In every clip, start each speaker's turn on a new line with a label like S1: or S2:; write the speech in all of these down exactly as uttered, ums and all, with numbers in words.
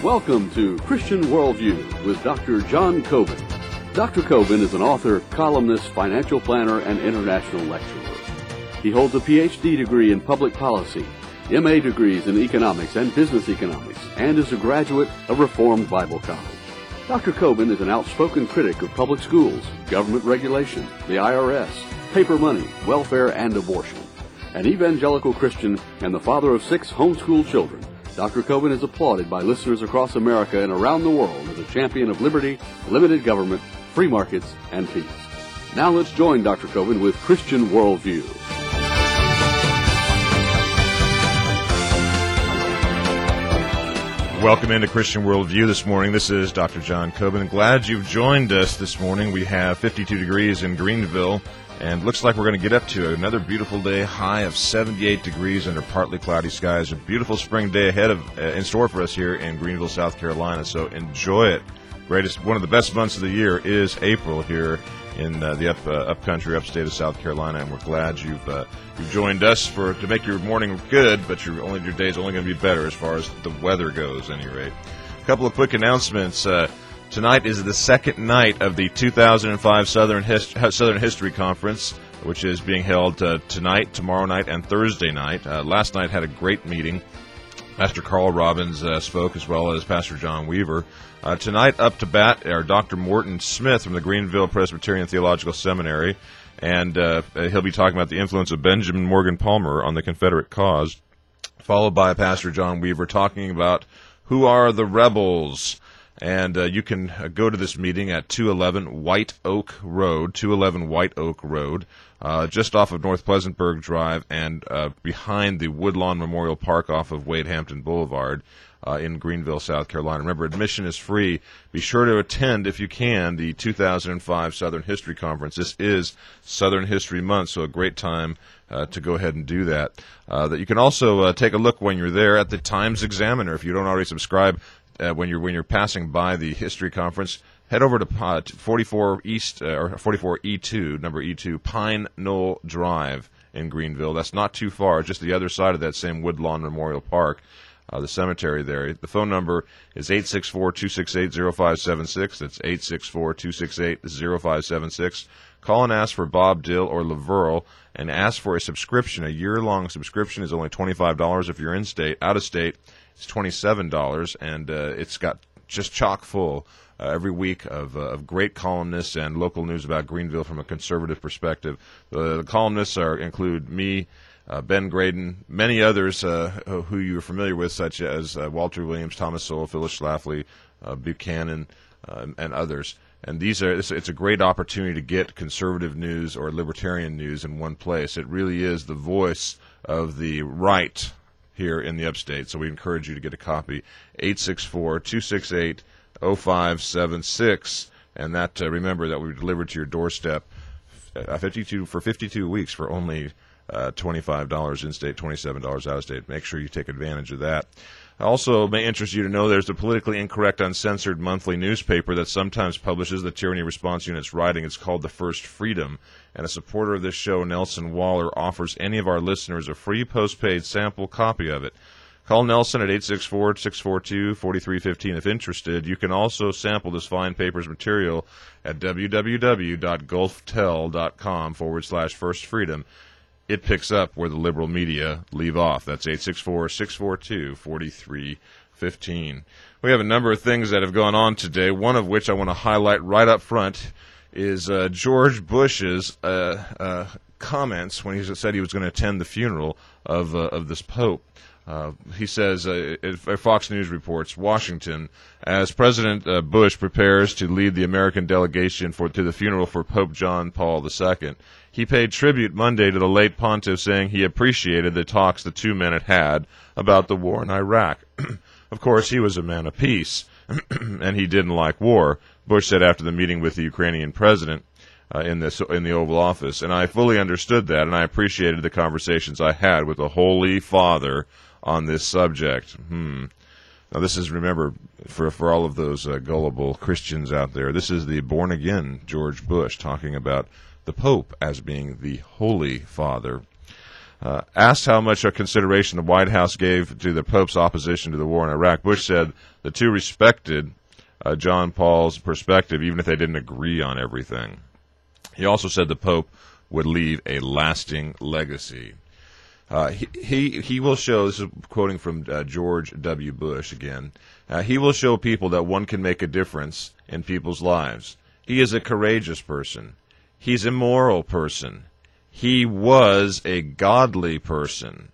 S1: Welcome to Christian Worldview with Doctor John Coben. Doctor Coben is an author, columnist, financial planner, and international lecturer. He holds a P H D degree in public policy, M A degrees in economics and business economics, and is a graduate of Reformed Bible College. Doctor Coben is an outspoken critic of public schools, government regulation, the I R S, paper money, welfare, and abortion. An evangelical Christian and the father of six homeschooled children, Doctor Coben is applauded by listeners across America and around the world as a champion of liberty, limited government, free markets, and peace. Now let's join Doctor Coben with Christian Worldview.
S2: Welcome into Christian Worldview this morning. This is Doctor John Coben. Glad you've joined us this morning. We have fifty-two degrees in Greenville, and looks like we're going to get up to another beautiful day, high of seventy-eight degrees under partly cloudy skies. A beautiful spring day ahead of uh, in store for us here in Greenville, South Carolina. So enjoy it. Greatest, one of the best months of the year is April here in uh, the up uh, upcountry, upstate of South Carolina, and we're glad you've uh, you've joined us for to make your morning good, but your only your day's only going to be better as far as the weather goes. At any rate, a couple of quick announcements. Uh, tonight is the second night of the two thousand five Southern Hist- Southern History Conference, which is being held uh, tonight, tomorrow night, and Thursday night. Uh, last night had a great meeting. Pastor Carl Robbins uh, spoke, as well as Pastor John Weaver. Uh, tonight, up to bat are Doctor Morton Smith from the Greenville Presbyterian Theological Seminary, and uh, he'll be talking about the influence of Benjamin Morgan Palmer on the Confederate cause, followed by Pastor John Weaver talking about who are the rebels. And uh, you can uh, go to this meeting at two eleven White Oak Road, two eleven White Oak Road, uh, just off of North Pleasantburg Drive and uh, behind the Woodlawn Memorial Park off of Wade Hampton Boulevard uh, in Greenville, South Carolina. Remember, admission is free. Be sure to attend, if you can, the two thousand five Southern History Conference. This is Southern History Month, so a great time uh, to go ahead and do that. Uh, that you can also uh, take a look when you're there at the Times-Examiner. If you don't already subscribe, Uh, when you're when you're passing by the history conference, head over to uh, forty-four East uh, or forty-four E two, number E two, Pine Knoll Drive in Greenville. That's not too far, just the other side of that same Woodlawn Memorial Park, uh, the cemetery there. The phone number is eight six four, two six eight, zero five seven six. That's eight six four, two six eight, zero five seven six. Call and ask for Bob Dill or Laverle, and ask for a subscription. A year-long subscription is only twenty-five dollars if you're in state. Out of state, it's twenty-seven dollars, and uh, it's got just chock full uh, every week of, uh, of great columnists and local news about Greenville from a conservative perspective. The, the columnists are include me, uh, Ben Graydon, many others uh, who you're familiar with, such as uh, Walter Williams, Thomas Sowell, Phyllis Schlafly, uh, Buchanan, uh, and others. And these are it's, it's a great opportunity to get conservative news or libertarian news in one place. It really is the voice of the right here in the upstate, so we encourage you to get a copy. eight six four, two six eight, zero five seven six, and that uh, remember that we delivered to your doorstep uh, fifty-two for fifty-two weeks for only uh, twenty-five dollars in-state, twenty-seven dollars out-of-state. Make sure you take advantage of that. Also, it may interest you to know there's the Politically Incorrect Uncensored monthly newspaper that sometimes publishes the Tyranny Response Unit's writing. It's called The First Freedom, and a supporter of this show, Nelson Waller, offers any of our listeners a free postpaid sample copy of it. Call Nelson at eight six four, six four two, four three one five if interested. You can also sample this fine paper's material at www.gulftel.com forward slash first freedom. It picks up where the liberal media leave off. That's eight six four, six four two, four three one five. We have a number of things that have gone on today, one of which I want to highlight right up front is uh, George Bush's uh, uh, comments when he said he was going to attend the funeral of, uh, of this Pope. Uh, he says, uh, Fox News reports, Washington, as President uh, Bush prepares to lead the American delegation for to the funeral for Pope John Paul the Second, he paid tribute Monday to the late pontiff, saying he appreciated the talks the two men had had about the war in Iraq. Of course, he was a man of peace, and he didn't like war, Bush said after the meeting with the Ukrainian president uh, in, this, in the Oval Office. And I fully understood that, and I appreciated the conversations I had with the Holy Father on this subject. Hmm. Now, this is, remember, for for all of those uh, gullible Christians out there, this is the born-again George Bush talking about the Pope as being the Holy Father. Uh, asked how much of consideration the White House gave to the Pope's opposition to the war in Iraq, Bush said the two respected uh, John Paul's perspective, even if they didn't agree on everything. He also said the Pope would leave a lasting legacy. Uh, he, he he will show, this is quoting from uh, George W. Bush again, uh, he will show people that one can make a difference in people's lives. He is a courageous person. He's a moral person. He was a godly person.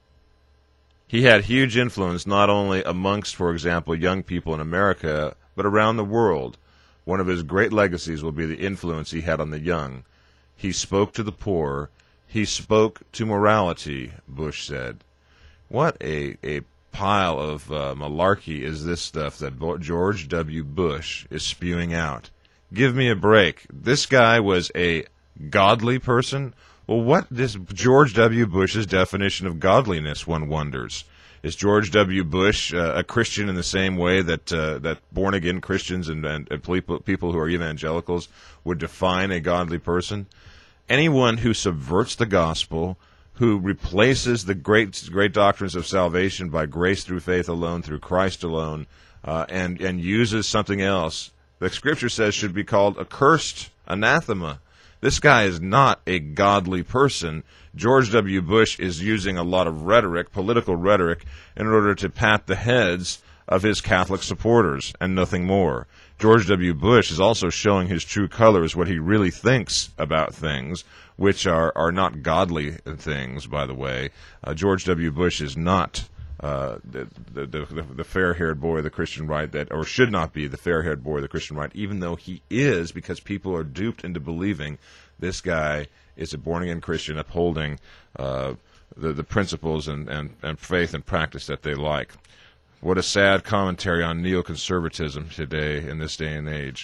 S2: He had huge influence not only amongst, for example, young people in America, but around the world. One of his great legacies will be the influence he had on the young. He spoke to the poor. He spoke to morality, Bush said. What a, a pile of uh, malarkey is this stuff that Bo- George W. Bush is spewing out. Give me a break. This guy was a godly person? Well, what is George W. Bush's definition of godliness, one wonders? Is George W. Bush uh, a Christian in the same way that uh, that born-again Christians and, and, and people, people who are evangelicals would define a godly person? Anyone who subverts the gospel, who replaces the great great doctrines of salvation by grace through faith alone, through Christ alone, uh, and, and uses something else, the Scripture says should be called accursed, anathema. This guy is not a godly person. George W. Bush is using a lot of rhetoric, political rhetoric, in order to pat the heads of his Catholic supporters and nothing more. George W. Bush is also showing his true colors, what he really thinks about things, which are, are not godly things, by the way. Uh, George W. Bush is not uh, the, the, the, the fair-haired boy of the Christian right, that, or should not be the fair-haired boy of the Christian right, even though he is, because people are duped into believing this guy is a born-again Christian upholding uh, the, the principles and, and, and faith and practice that they like. What a sad commentary on neoconservatism today in this day and age.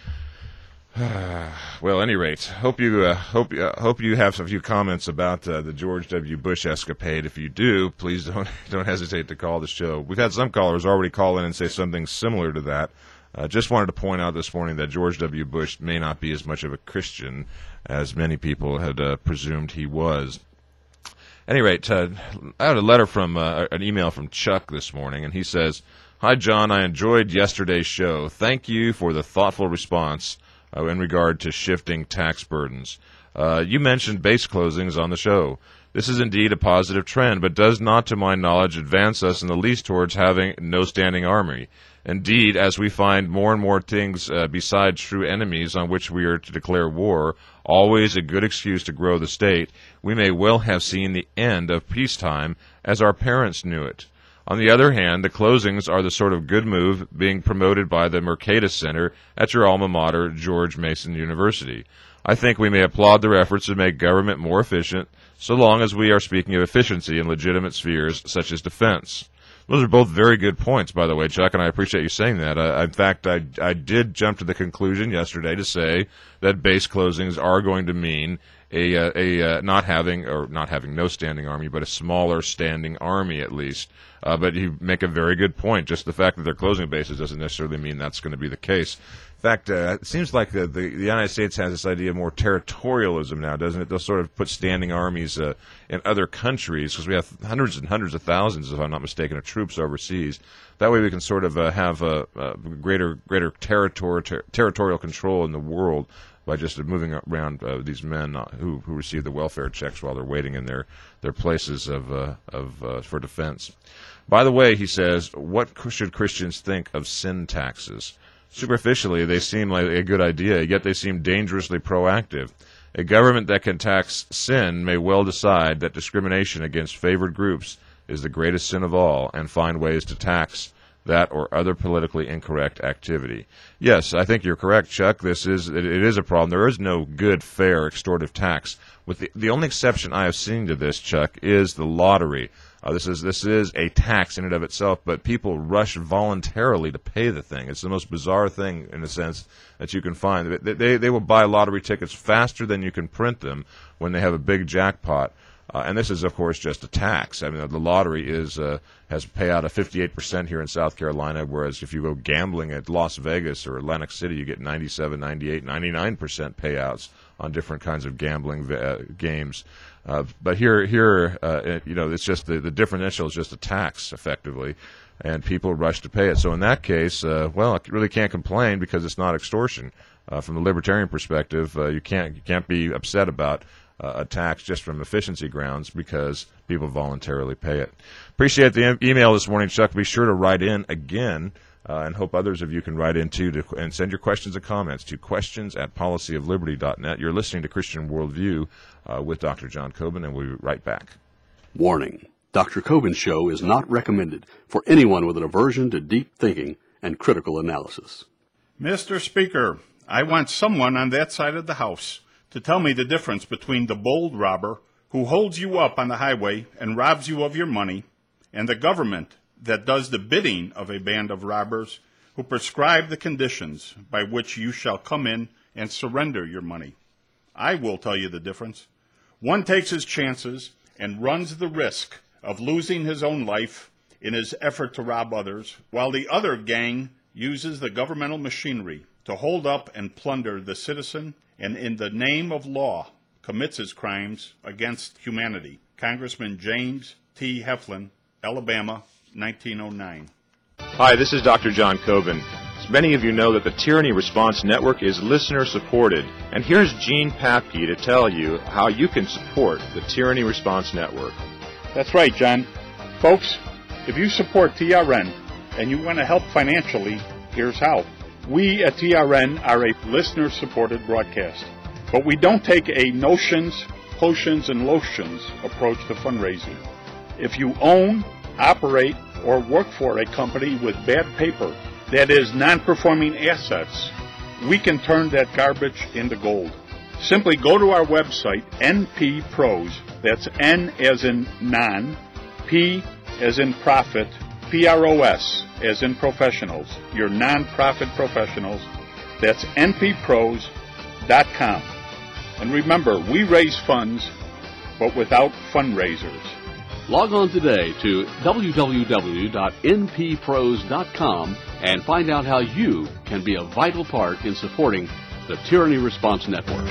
S2: Well, at any rate, hope you uh, hope uh, hope you have a few comments about uh, the George W. Bush escapade. If you do, please don't don't hesitate to call the show. We've had some callers already call in and say something similar to that. Uh, just wanted to point out this morning that George W. Bush may not be as much of a Christian as many people had uh, presumed he was. At any rate, uh, I had a letter from, uh, an email from Chuck this morning, and he says, "Hi, John, I enjoyed yesterday's show. Thank you for the thoughtful response uh, in regard to shifting tax burdens. Uh, you mentioned base closings on the show. This is indeed a positive trend, but does not, to my knowledge, advance us in the least towards having no standing army. Indeed, as we find more and more things uh, besides true enemies on which we are to declare war, always a good excuse to grow the state, we may well have seen the end of peacetime as our parents knew it. On the other hand, the closings are the sort of good move being promoted by the Mercatus Center at your alma mater, George Mason University. I think we may applaud their efforts to make government more efficient, so long as we are speaking of efficiency in legitimate spheres such as defense." Those are both very good points, by the way, Chuck, and I appreciate you saying that. Uh, in fact, I, I did jump to the conclusion yesterday to say that base closings are going to mean a, uh, a uh, not having, or not having no standing army, but a smaller standing army at least. Uh, but you make a very good point. Just the fact that they're closing bases doesn't necessarily mean that's going to be the case. In fact, uh, it seems like the, the, the United States has this idea of more territorialism now, doesn't it? They'll sort of put standing armies uh, in other countries, because we have hundreds and hundreds of thousands, if I'm not mistaken, of troops overseas. That way we can sort of uh, have a, a greater greater territory, ter- territorial control in the world by just moving around uh, these men uh, who, who receive the welfare checks while they're waiting in their, their places of, uh, of uh, for defense. By the way, he says, what should Christians think of sin taxes? Superficially, they seem like a good idea, yet they seem dangerously proactive. A government that can tax sin may well decide that discrimination against favored groups is the greatest sin of all and find ways to tax that or other politically incorrect activity. Yes, I think you're correct, Chuck. This is it, it is a problem. There is no good, fair, extortive tax. With the, the only exception I have seen to this, Chuck, is the lottery. Uh, this is this is a tax in and of itself, but people rush voluntarily to pay the thing. It's the most bizarre thing, in a sense, that you can find. They, they, they will buy lottery tickets faster than you can print them when they have a big jackpot. Uh, and this is, of course, just a tax. I mean, the lottery is uh, has a payout of fifty-eight percent here in South Carolina, whereas if you go gambling at Las Vegas or Atlantic City, you get ninety-seven, ninety-eight, ninety-nine percent payouts on different kinds of gambling uh, games. Uh, but here, here, uh, it, you know, it's just the, the differential is just a tax, effectively, and people rush to pay it. So in that case, uh, well, I really can't complain because it's not extortion. Uh, from the libertarian perspective, uh, you can't you can't be upset about uh, a tax just from efficiency grounds because people voluntarily pay it. Appreciate the e- email this morning, Chuck. Be sure to write in again. Uh, and hope others of you can write in, too, to, and send your questions and comments to questions at policy of liberty dot net. You're listening to Christian Worldview uh, with Doctor John Coben, and we'll be right back.
S1: Warning. Doctor Coben's show is not recommended for anyone with an aversion to deep thinking and critical analysis.
S3: Mister Speaker, I want someone on that side of the House to tell me the difference between the bold robber who holds you up on the highway and robs you of your money and the government that does the bidding of a band of robbers who prescribe the conditions by which you shall come in and surrender your money. I will tell you the difference. One takes his chances and runs the risk of losing his own life in his effort to rob others, while the other gang uses the governmental machinery to hold up and plunder the citizen and in the name of law commits his crimes against humanity. Congressman James T. Heflin, Alabama, nineteen oh nine.
S2: Hi, this is Doctor John Coben. As many of you know that the Tyranny Response Network is listener-supported, and here's Gene Papke to tell you how you can support the Tyranny Response Network.
S3: That's right, John. Folks, if you support T R N and you want to help financially, here's how. We at T R N are a listener-supported broadcast, but we don't take a notions, potions, and lotions approach to fundraising. If you own, operate, or work for a company with bad paper, that is non-performing assets, we can turn that garbage into gold. Simply go to our website, N P Pros, that's N as in non, P as in profit, P R O S as in professionals, your non-profit professionals, that's N P pros dot com. And remember, we raise funds, but without fundraisers.
S1: Log on today to w w w dot n p pros dot com and find out how you can be a vital part in supporting the Tyranny Response Network.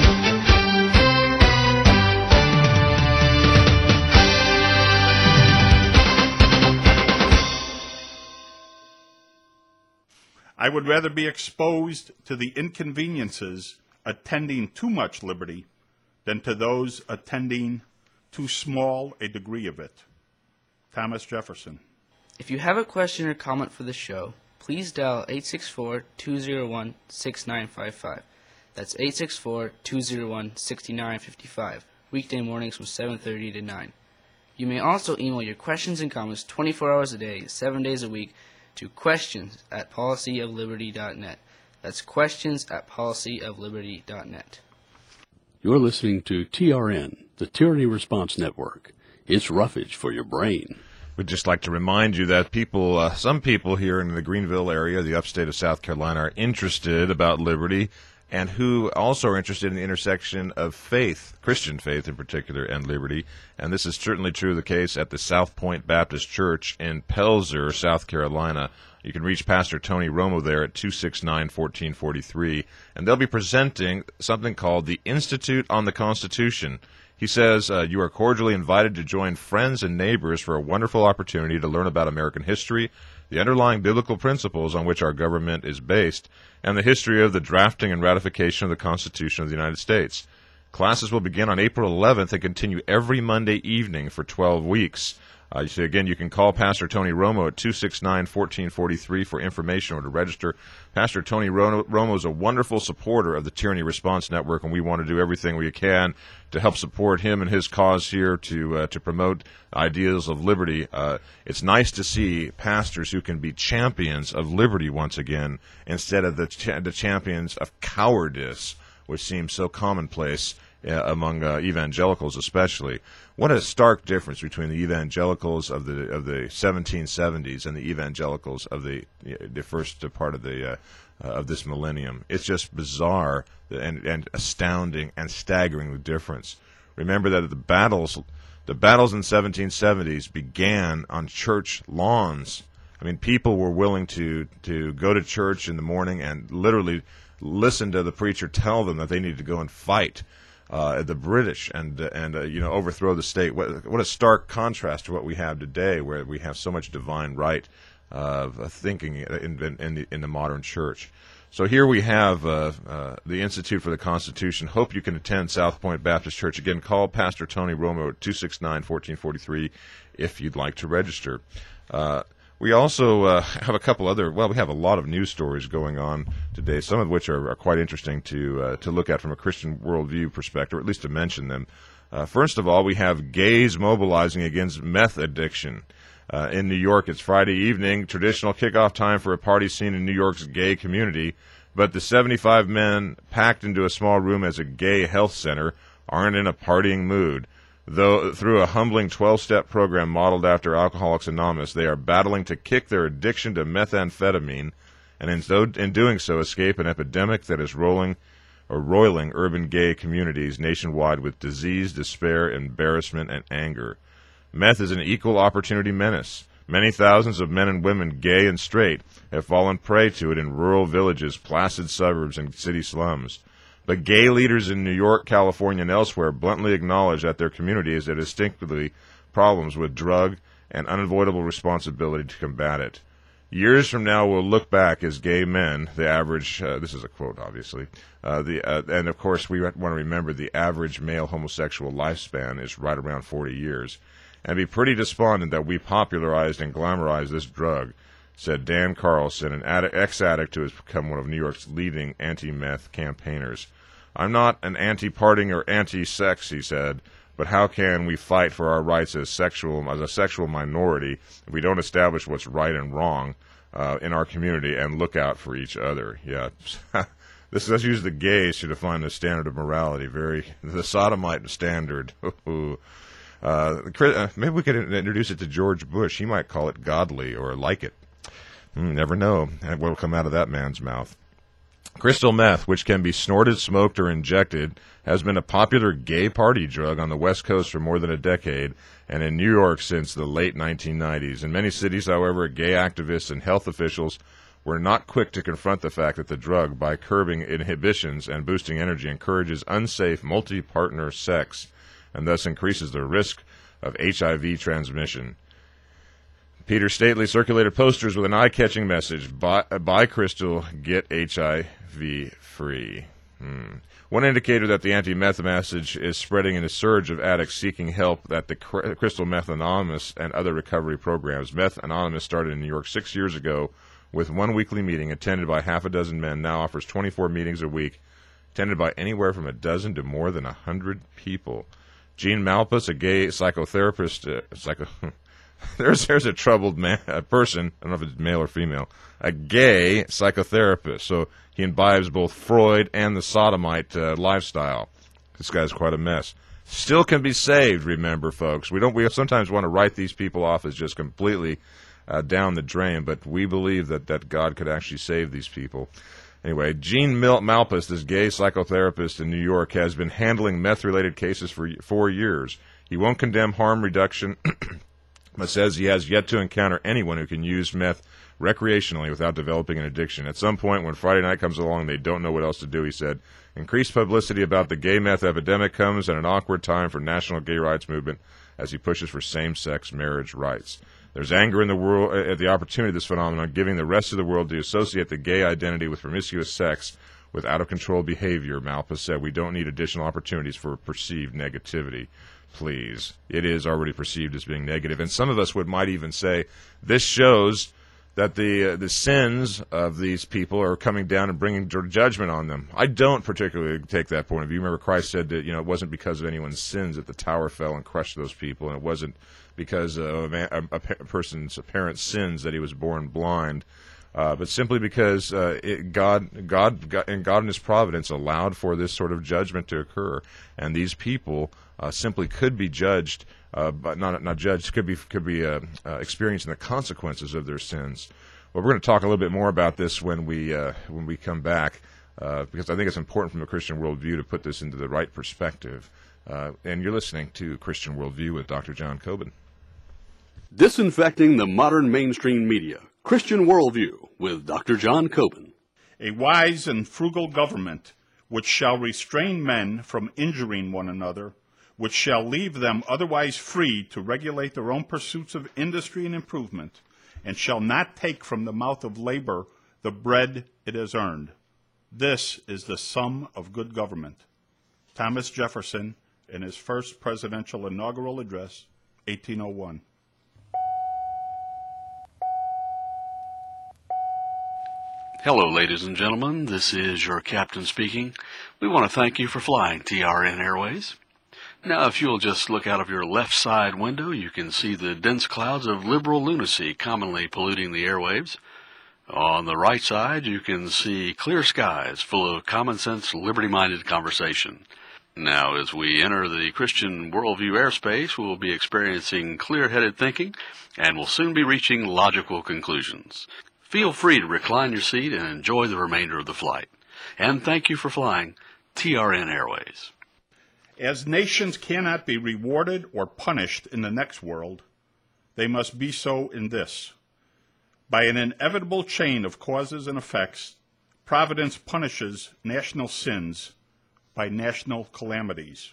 S3: I would rather be exposed to the inconveniences attending too much liberty than to those attending too small a degree of it. Thomas Jefferson.
S4: If you have a question or comment for the show, please dial eight six four, two zero one, six nine five five. That's eight six four, two zero one, six nine five five, weekday mornings from seven thirty to nine. You may also email your questions and comments twenty-four hours a day, seven days a week, to questions at policy of liberty dot net. That's questions at policy of liberty dot net.
S1: You're listening to T R N, the Tyranny Response Network. It's roughage for your brain.
S2: We'd just like to remind you that people, uh, some people here in the Greenville area, the upstate of South Carolina, are interested about liberty and who also are interested in the intersection of faith, Christian faith in particular, and liberty. And this is certainly true the case at the South Point Baptist Church in Pelzer, South Carolina. You can reach Pastor Tony Romo there at two six nine, one four four three, and they'll be presenting something called the Institute on the Constitution. He says, uh, you are cordially invited to join friends and neighbors for a wonderful opportunity to learn about American history, the underlying biblical principles on which our government is based, and the history of the drafting and ratification of the Constitution of the United States. Classes will begin on April eleventh and continue every Monday evening for twelve weeks. Uh, so again, you can call Pastor Tony Romo at two six nine, one four four three for information or to register. Pastor Tony Romo is a wonderful supporter of the Tyranny Response Network, and we want to do everything we can to help support him and his cause here to uh, to promote ideals of liberty. Uh, it's nice to see pastors who can be champions of liberty once again instead of the, ch- the champions of cowardice, which seems so commonplace Uh, among uh, evangelicals especially. What a stark difference between the evangelicals of the of the seventeen seventies and the evangelicals of the the first part of the uh, uh, of this millennium. It's just bizarre and and astounding and staggering the difference. Remember that the battles the battles in the seventeen seventies began on church lawns. I mean, people were willing to to go to church in the morning and literally listen to the preacher tell them that they need to go and fight uh, the British and and uh, you know overthrow the state. What, what a stark contrast to what we have today, where we have so much divine right uh, thinking in, in, in, the, in the modern church. So here we have uh, uh, the Institute for the Constitution. Hope you can attend South Point Baptist Church. Again, call Pastor Tony Romo at two six nine, one four four three if you'd like to register. Uh, we also uh, have a couple other, well, we have a lot of news stories going on today, some of which are, are quite interesting to uh, to look at from a Christian worldview perspective, or at least to mention them. Uh, first of all, we have gays mobilizing against meth addiction. Uh, in New York, it's Friday evening, traditional kickoff time for a party scene in New York's gay community, but the seventy-five men packed into a small room as a gay health center aren't in a partying mood. Though through a humbling twelve-step program modeled after Alcoholics Anonymous, they are battling to kick their addiction to methamphetamine, and in, so, in doing so escape an epidemic that is rolling or roiling urban gay communities nationwide with disease, despair, embarrassment, and anger. Meth is an equal opportunity menace. Many thousands of men and women, gay and straight, have fallen prey to it in rural villages, placid suburbs, and city slums. But gay leaders in New York, California, and elsewhere bluntly acknowledge that their communities have distinctly problems with drug and unavoidable responsibility to combat it. Years from now, we'll look back as gay men, the average, uh, this is a quote, obviously, uh, the uh, and of course we want to remember the average male homosexual lifespan is right around forty years, and be pretty despondent that we popularized and glamorized this drug, said Dan Carlson, an addict, ex-addict who has become one of New York's leading anti-meth campaigners. I'm not an anti-partying or anti-sex, he said, but how can we fight for our rights as sexual as a sexual minority if we don't establish what's right and wrong uh, in our community and look out for each other? Yeah, this let's use the gays to define the standard of morality. Very the sodomite standard. uh, maybe we could introduce it to George Bush. He might call it godly or like it. Mm, never know what will come out of that man's mouth. Crystal meth, which can be snorted, smoked, or injected, has been a popular gay party drug on the West Coast for more than a decade, and in New York since the late nineteen nineties. In many cities, however, gay activists and health officials were not quick to confront the fact that the drug, by curbing inhibitions and boosting energy, encourages unsafe multi-partner sex, and thus increases the risk of H I V transmission. Peter Stately circulated posters with an eye-catching message, buy, buy Crystal, get H I V free. Hmm. One indicator that the anti-meth message is spreading in a surge of addicts seeking help at the Crystal Meth Anonymous and other recovery programs. Meth Anonymous started in New York six years ago with one weekly meeting attended by half a dozen men, now offers twenty-four meetings a week, attended by anywhere from a dozen to more than a hundred people. Gene Malpas, a gay psychotherapist, uh, psycho... There's there's a troubled man, a person, I don't know if it's male or female, a gay psychotherapist. So he imbibes both Freud and the sodomite uh, lifestyle. This guy's quite a mess. Still can be saved, remember, folks. We don't. We sometimes want to write these people off as just completely uh, down the drain, but we believe that, that God could actually save these people. Anyway, Gene Mil- Malpas, this gay psychotherapist in New York, has been handling meth-related cases for four years. He won't condemn harm reduction, but says he has yet to encounter anyone who can use meth recreationally without developing an addiction. At some point, when Friday night comes along, they don't know what else to do, he said. Increased publicity about the gay meth epidemic comes at an awkward time for national gay rights movement as he pushes for same-sex marriage rights. There's anger in the world at the opportunity of this phenomenon, giving the rest of the world to associate the gay identity with promiscuous sex with out-of-control behavior, Malpas said. We don't need additional opportunities for perceived negativity. Please. It is already perceived as being negative. And some of us would might even say this shows that the uh, the sins of these people are coming down and bringing judgment on them. I don't particularly take that point of view. Remember, Christ said that, you know, it wasn't because of anyone's sins that the tower fell and crushed those people, and it wasn't because of a, man, a, a person's apparent sins that he was born blind, uh, but simply because uh, it, God, God, God, and God in His providence allowed for this sort of judgment to occur, and these people uh, simply could be judged. Uh, but not not judged, could be could be uh, uh, experiencing the consequences of their sins. Well, we're going to talk a little bit more about this when we uh, when we come back, uh, because I think it's important from a Christian worldview to put this into the right perspective. Uh, and you're listening to Christian Worldview with Doctor John Coben.
S1: Disinfecting the modern mainstream media. Christian Worldview with Doctor John Coben.
S3: a wise and frugal government, which shall restrain men from injuring one another, which shall leave them otherwise free to regulate their own pursuits of industry and improvement, and shall not take from the mouth of labor the bread it has earned. This is the sum of good government. Thomas Jefferson, in his first presidential inaugural address, eighteen oh one.
S1: Hello, ladies and gentlemen. This is your captain speaking. We want to thank you for flying T R N Airways. Now, if you'll just look out of your left side window, you can see the dense clouds of liberal lunacy commonly polluting the airwaves. On the right side, you can see clear skies full of common sense, liberty-minded conversation. Now, as we enter the Christian worldview airspace, we'll be experiencing clear-headed thinking and will soon be reaching logical conclusions. Feel free to recline your seat and enjoy the remainder of the flight. And thank you for flying T R N Airways.
S3: As nations cannot be rewarded or punished in the next world, they must be so in this. By an inevitable chain of causes and effects, Providence punishes national sins by national calamities.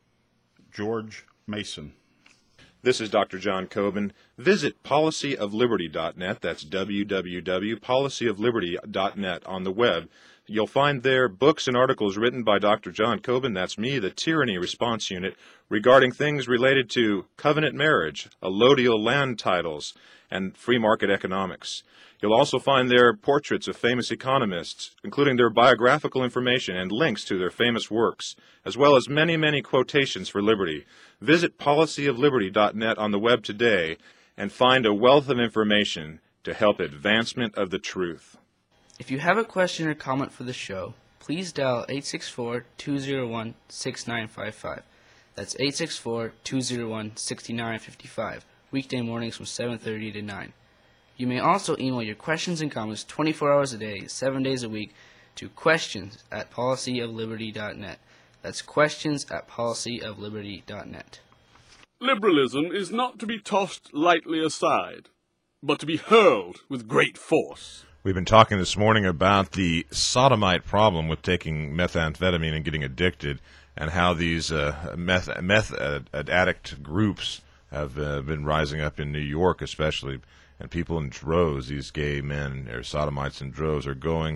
S3: George Mason.
S2: This is Doctor John Coben. Visit policy of liberty dot net. That's w w w dot policy of liberty dot net on the web. You'll find there books and articles written by Doctor John Coben, that's me, the Tyranny Response Unit, regarding things related to covenant marriage, allodial land titles, and free market economics. You'll also find there portraits of famous economists, including their biographical information and links to their famous works, as well as many, many quotations for liberty. Visit policy of liberty dot net on the web today and find a wealth of information to help advancement of the truth.
S4: If you have a question or comment for the show, please dial eight six four, two zero one, six nine five five. That's eight six four, two zero one, six nine five five, weekday mornings from seven thirty to nine. You may also email your questions and comments twenty-four hours a day, seven days a week to questions at policy of liberty dot net. That's questions at policy of liberty dot net.
S5: Liberalism is not to be tossed lightly aside, but to be hurled with great force.
S2: We've been talking this morning about the sodomite problem with taking methamphetamine and getting addicted, and how these uh, meth, meth uh, addict groups have uh, been rising up in New York especially, and people in droves, these gay men or sodomites in droves, are going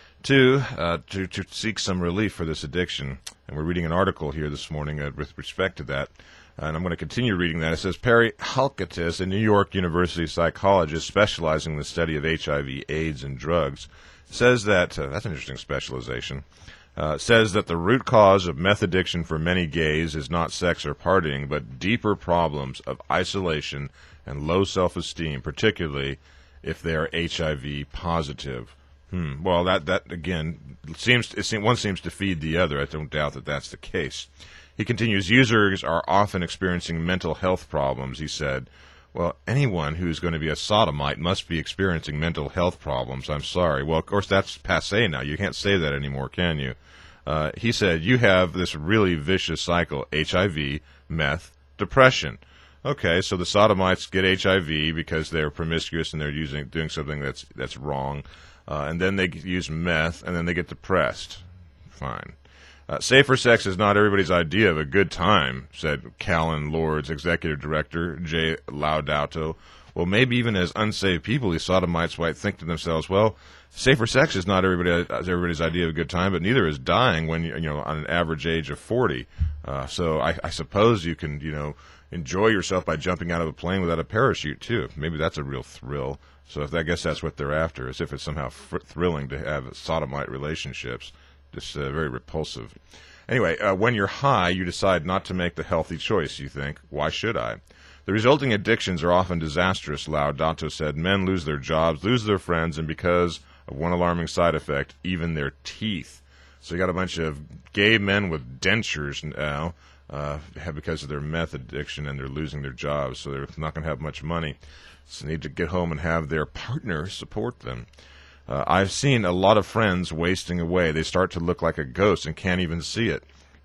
S2: to, uh, to to seek some relief for this addiction. And we're reading an article here this morning uh, with respect to that. And I'm going to continue reading that. It says, Perry Halkatis, a New York University psychologist specializing in the study of H I V, AIDS, and drugs, says that, uh, that's an interesting specialization, uh, says that the root cause of meth addiction for many gays is not sex or partying, but deeper problems of isolation and low self-esteem, particularly if they are H I V positive. Hmm. Well, that, that again, seems it seems, one seems to feed the other. I don't doubt that that's the case. He continues, users are often experiencing mental health problems, he said. Well, anyone who's going to be a sodomite must be experiencing mental health problems. I'm sorry. Well, of course, that's passé now. You can't say that anymore, can you? Uh, he said, you have this really vicious cycle, H I V, meth, depression. Okay, so the sodomites get H I V because they're promiscuous and they're using doing something that's that's wrong. Uh, and then they use meth, and then they get depressed. Fine. Uh, safer sex is not everybody's idea of a good time, said Callan Lord's executive director, Jay Laudato. Well, maybe even as unsaved people, these sodomites might think to themselves, well, safer sex is not everybody, everybody's idea of a good time, but neither is dying when, you know, on an average age of forty. Uh, so I, I suppose you can, you know, enjoy yourself by jumping out of a plane without a parachute, too. Maybe that's a real thrill. So if, I guess that's what they're after, as if it's somehow fr- thrilling to have sodomite relationships. Just uh, very repulsive. Anyway, uh, when you're high, you decide not to make the healthy choice. You think, why should I? The resulting addictions are often disastrous, Laudato said. Men lose their jobs, lose their friends, and because of one alarming side effect, even their teeth. So you got a bunch of gay men with dentures now uh, because of their meth addiction, and they're losing their jobs, so they're not going to have much money. So they need to get home and have their partner support them. Uh, I've seen a lot of friends wasting away. They start to look like a ghost and can't even see it.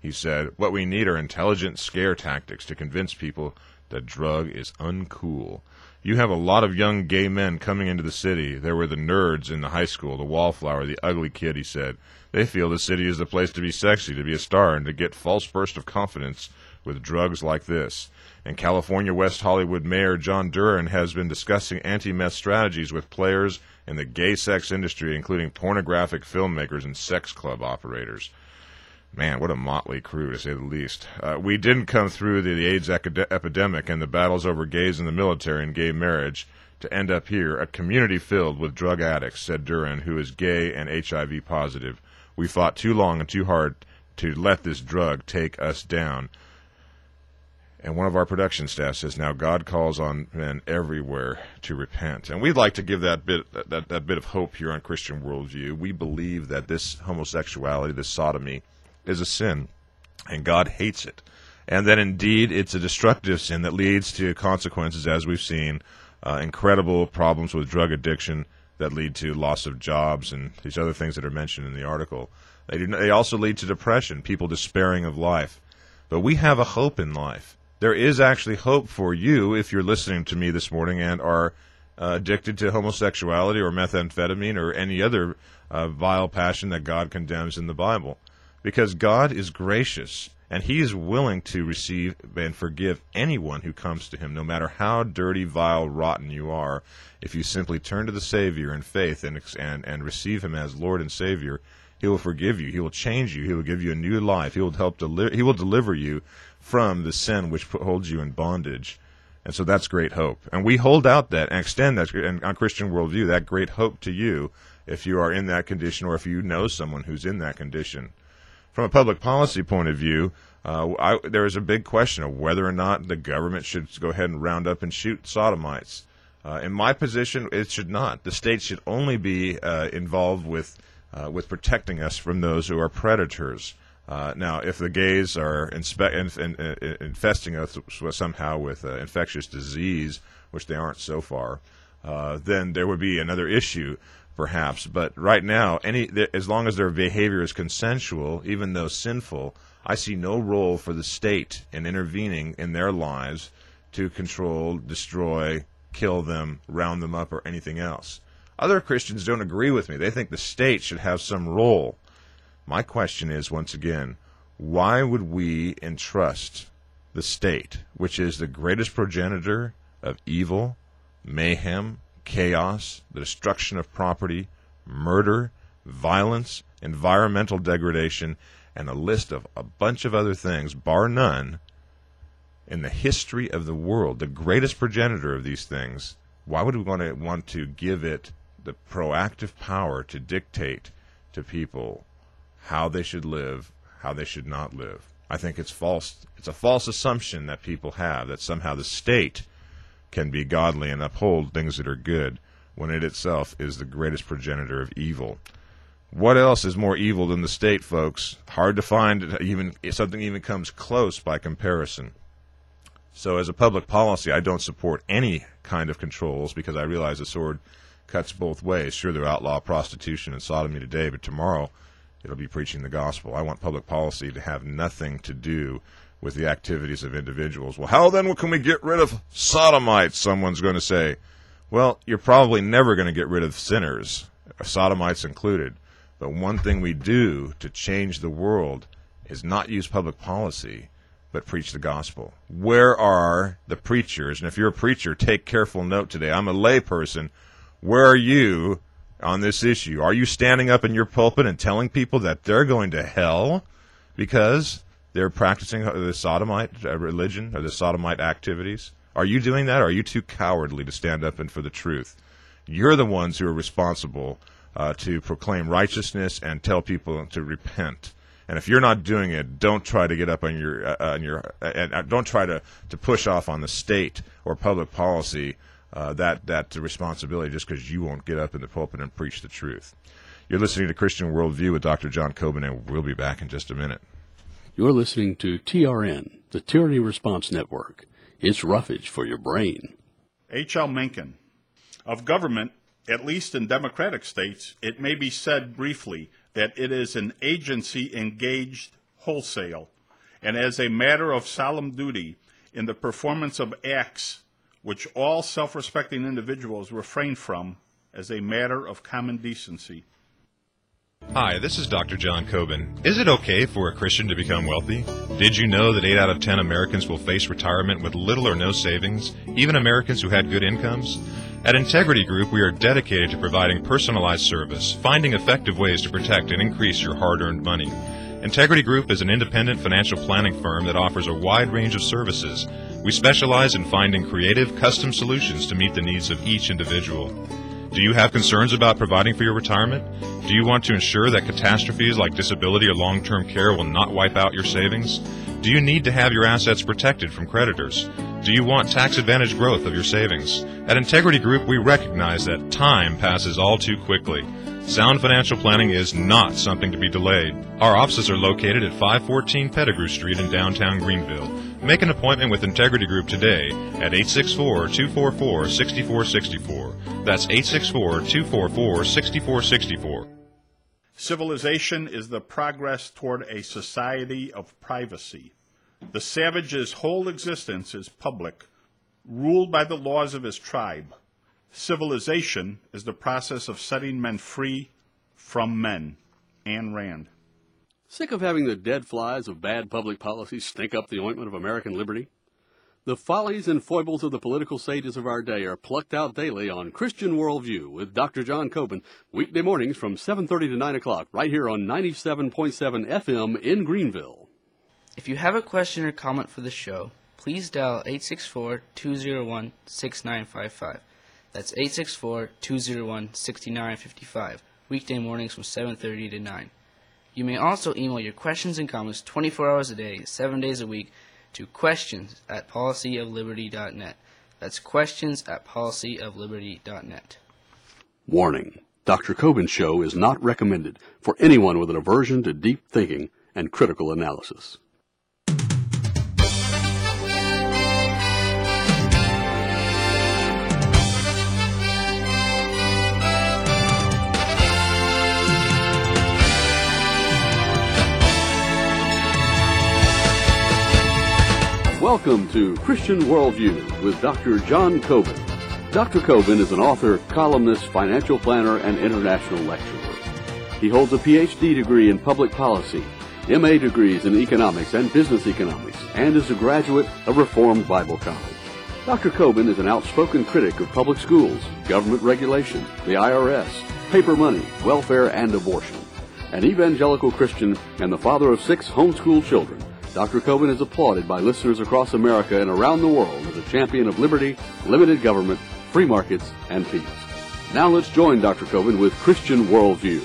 S2: He said, what we need are intelligent scare tactics to convince people that drug is uncool. You have a lot of young gay men coming into the city. There were the nerds in the high school, the wallflower, the ugly kid, he said. They feel the city is the place to be sexy, to be a star, and to get false burst of confidence with drugs like this. And California West Hollywood Mayor John Duran has been discussing anti-meth strategies with players in the gay sex industry, including pornographic filmmakers and sex club operators. Man, what a motley crew, to say the least. Uh, we didn't come through the, the AIDS acad- epidemic and the battles over gays in the military and gay marriage to end up here, a community filled with drug addicts, said Duran, who is gay and H I V positive. We fought too long and too hard to let this drug take us down. And one of our production staff says, now God calls on men everywhere to repent. And we'd like to give that bit that, that bit of hope here on Christian Worldview. We believe that this homosexuality, this sodomy, is a sin, and God hates it. And that indeed it's a destructive sin that leads to consequences, as we've seen, uh, incredible problems with drug addiction that lead to loss of jobs and these other things that are mentioned in the article. They, do, they also lead to depression, people despairing of life. But we have a hope in life. There is actually hope for you if you're listening to me this morning and are uh, addicted to homosexuality or methamphetamine or any other uh, vile passion that God condemns in the Bible. Because God is gracious, and He is willing to receive and forgive anyone who comes to Him, no matter how dirty, vile, rotten you are. If you simply turn to the Savior in faith and, and, and receive Him as Lord and Savior, He will forgive you. He will change you. He will give you a new life. He will help deli- He will deliver you from the sin which holds you in bondage. And so that's great hope. And we hold out that and extend that and on Christian Worldview, that great hope to you if you are in that condition or if you know someone who's in that condition. From a public policy point of view, uh, I, there is a big question of whether or not the government should go ahead and round up and shoot sodomites. Uh, in my position, it should not. The state should only be uh, involved with uh, with protecting us from those who are predators. Uh, now, if the gays are inspe- in, in, in, infesting us somehow with uh, infectious disease, which they aren't so far, uh, then there would be another issue, perhaps. But right now, any as long as their behavior is consensual, even though sinful, I see no role for the state in intervening in their lives to control, destroy, kill them, round them up, or anything else. Other Christians don't agree with me. They think the state should have some role. My question is, once again, why would we entrust the state, which is the greatest progenitor of evil, mayhem, chaos, the destruction of property, murder, violence, environmental degradation, and a list of a bunch of other things, bar none, in the history of the world, the greatest progenitor of these things, why would we want to want to give it the proactive power to dictate to people how they should live, how they should not live? I think it's false. It's a false assumption that people have that somehow the state can be godly and uphold things that are good, when it itself is the greatest progenitor of evil. What else is more evil than the state, folks? Hard to find even if something even comes close by comparison. So as a public policy, I don't support any kind of controls because I realize the sword cuts both ways. Sure, they'll outlaw prostitution and sodomy today, but tomorrow it'll be preaching the gospel. I want public policy to have nothing to do with the activities of individuals. Well, how then can we get rid of sodomites, someone's going to say. Well, you're probably never going to get rid of sinners, sodomites included. But one thing we do to change the world is not use public policy, but preach the gospel. Where are the preachers? And if you're a preacher, take careful note today. I'm a lay person. Where are you on this issue? Are you standing up in your pulpit and telling people that they're going to hell because they're practicing the sodomite religion or the sodomite activities? Are you doing that, or are you too cowardly to stand up and for the truth? You're the ones who are responsible uh, to proclaim righteousness and tell people to repent. And if you're not doing it, don't try to get up on your uh, on your uh, and uh, don't try to, to push off on the state or public policy uh, that that responsibility just because you won't get up in the pulpit and preach the truth. You're listening to Christian Worldview with Doctor John Coben, and we'll be back in just a minute.
S1: You're listening to T R N, the Tyranny Response Network. It's roughage for your brain.
S3: H L Mencken. Of government, at least in democratic states, it may be said briefly that it is an agency engaged wholesale and as a matter of solemn duty in the performance of acts which all self-respecting individuals refrain from as a matter of common decency.
S2: Hi, this is Doctor John Coben. Is it okay for a Christian to become wealthy? Did you know that eight out of ten Americans will face retirement with little or no savings, even Americans who had good incomes? At Integrity Group, we are dedicated to providing personalized service, finding effective ways to protect and increase your hard-earned money. Integrity Group is an independent financial planning firm that offers a wide range of services. We specialize in finding creative, custom solutions to meet the needs of each individual. Do you have concerns about providing for your retirement? Do you want to ensure that catastrophes like disability or long-term care will not wipe out your savings? Do you need to have your assets protected from creditors? Do you want tax-advantaged growth of your savings? At Integrity Group, we recognize that time passes all too quickly. Sound financial planning is not something to be delayed. Our offices are located at five fourteen Pettigrew Street in downtown Greenville. Make an appointment with Integrity Group today at eight six four, two four four, six four six four. That's eight six four, two four four, six four six four.
S3: Civilization is the progress toward a society of privacy. The savage's whole existence is public, ruled by the laws of his tribe. Civilization is the process of setting men free from men. Ayn Rand.
S1: Sick of having the dead flies of bad public policy stink up the ointment of American liberty? The follies and foibles of the political sages of our day are plucked out daily on Christian Worldview with Doctor John Coben, weekday mornings from seven thirty to nine o'clock, right here on ninety-seven point seven F M in Greenville.
S4: If you have a question or comment for the show, please dial eight six four, two zero one, six nine five five. That's eight six four, two zero one, six nine five five, weekday mornings from seven thirty to nine. You may also email your questions and comments twenty-four hours a day, seven days a week, to questions at policy of liberty dot net. That's questions at policy of liberty dot net.
S1: Warning. Doctor Coben's show is not recommended for anyone with an aversion to deep thinking and critical analysis. Welcome to Christian Worldview with Doctor John Coben. Doctor Coben is an author, columnist, financial planner, and international lecturer. He holds a P H D degree in public policy, M A degrees in economics and business economics, and is a graduate of Reformed Bible College. Doctor Coben is an outspoken critic of public schools, government regulation, the I R S, paper money, welfare, and abortion. An evangelical Christian and the father of six homeschool children, Doctor Coben is applauded by listeners across America and around the world as a champion of liberty, limited government, free markets, and peace. Now let's join Doctor Coben with Christian Worldview.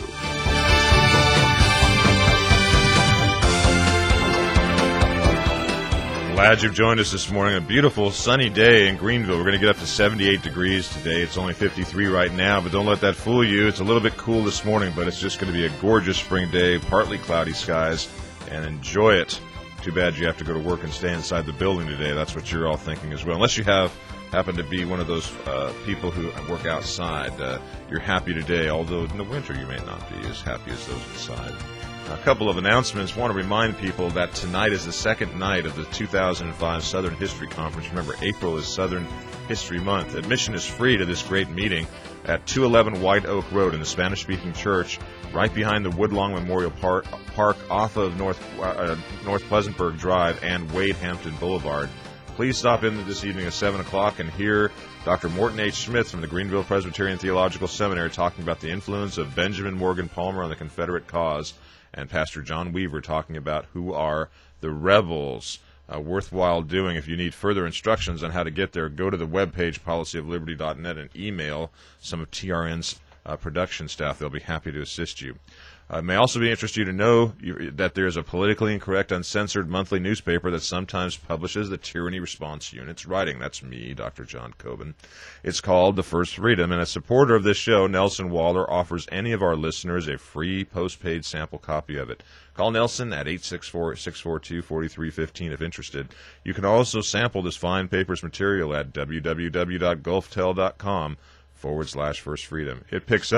S2: Glad you've joined us this morning. A beautiful sunny day in Greenville. We're going to get up to seventy-eight degrees today. It's only fifty-three right now, but don't let that fool you. It's a little bit cool this morning, but it's just going to be a gorgeous spring day, partly cloudy skies, and enjoy it. Too bad you have to go to work and stay inside the building today. That's what you're all thinking as well. Unless you have happen to be one of those uh, people who work outside. Uh, you're happy today, although in the winter you may not be as happy as those inside. A couple of announcements. I want to remind people that tonight is the second night of the two thousand five Southern History Conference. Remember, April is Southern History Month. Admission is free to this great meeting at two eleven White Oak Road in the Spanish-speaking church, right behind the Woodlawn Memorial Park, park off of North, uh, North Pleasantburg Drive and Wade Hampton Boulevard. Please stop in this evening at seven o'clock and hear Doctor Morton H. Smith from the Greenville Presbyterian Theological Seminary talking about the influence of Benjamin Morgan Palmer on the Confederate cause, and Pastor John Weaver talking about who are the rebels. Uh, worthwhile doing. If you need further instructions on how to get there, go to the webpage policy of liberty dot net and email some of T R N's uh, production staff. They'll be happy to assist you. Uh, it may also be interesting to know you, that there's a politically incorrect, uncensored monthly newspaper that sometimes publishes the Tyranny Response Unit's writing. That's me, Doctor John Coben. It's called The First Freedom, and a supporter of this show, Nelson Waller, offers any of our listeners a free postpaid sample copy of it. Call Nelson at eight six four, six four two, four three one five if interested. You can also sample this fine paper's material at w w w dot gulftel dot com forward slash First Freedom. It picks up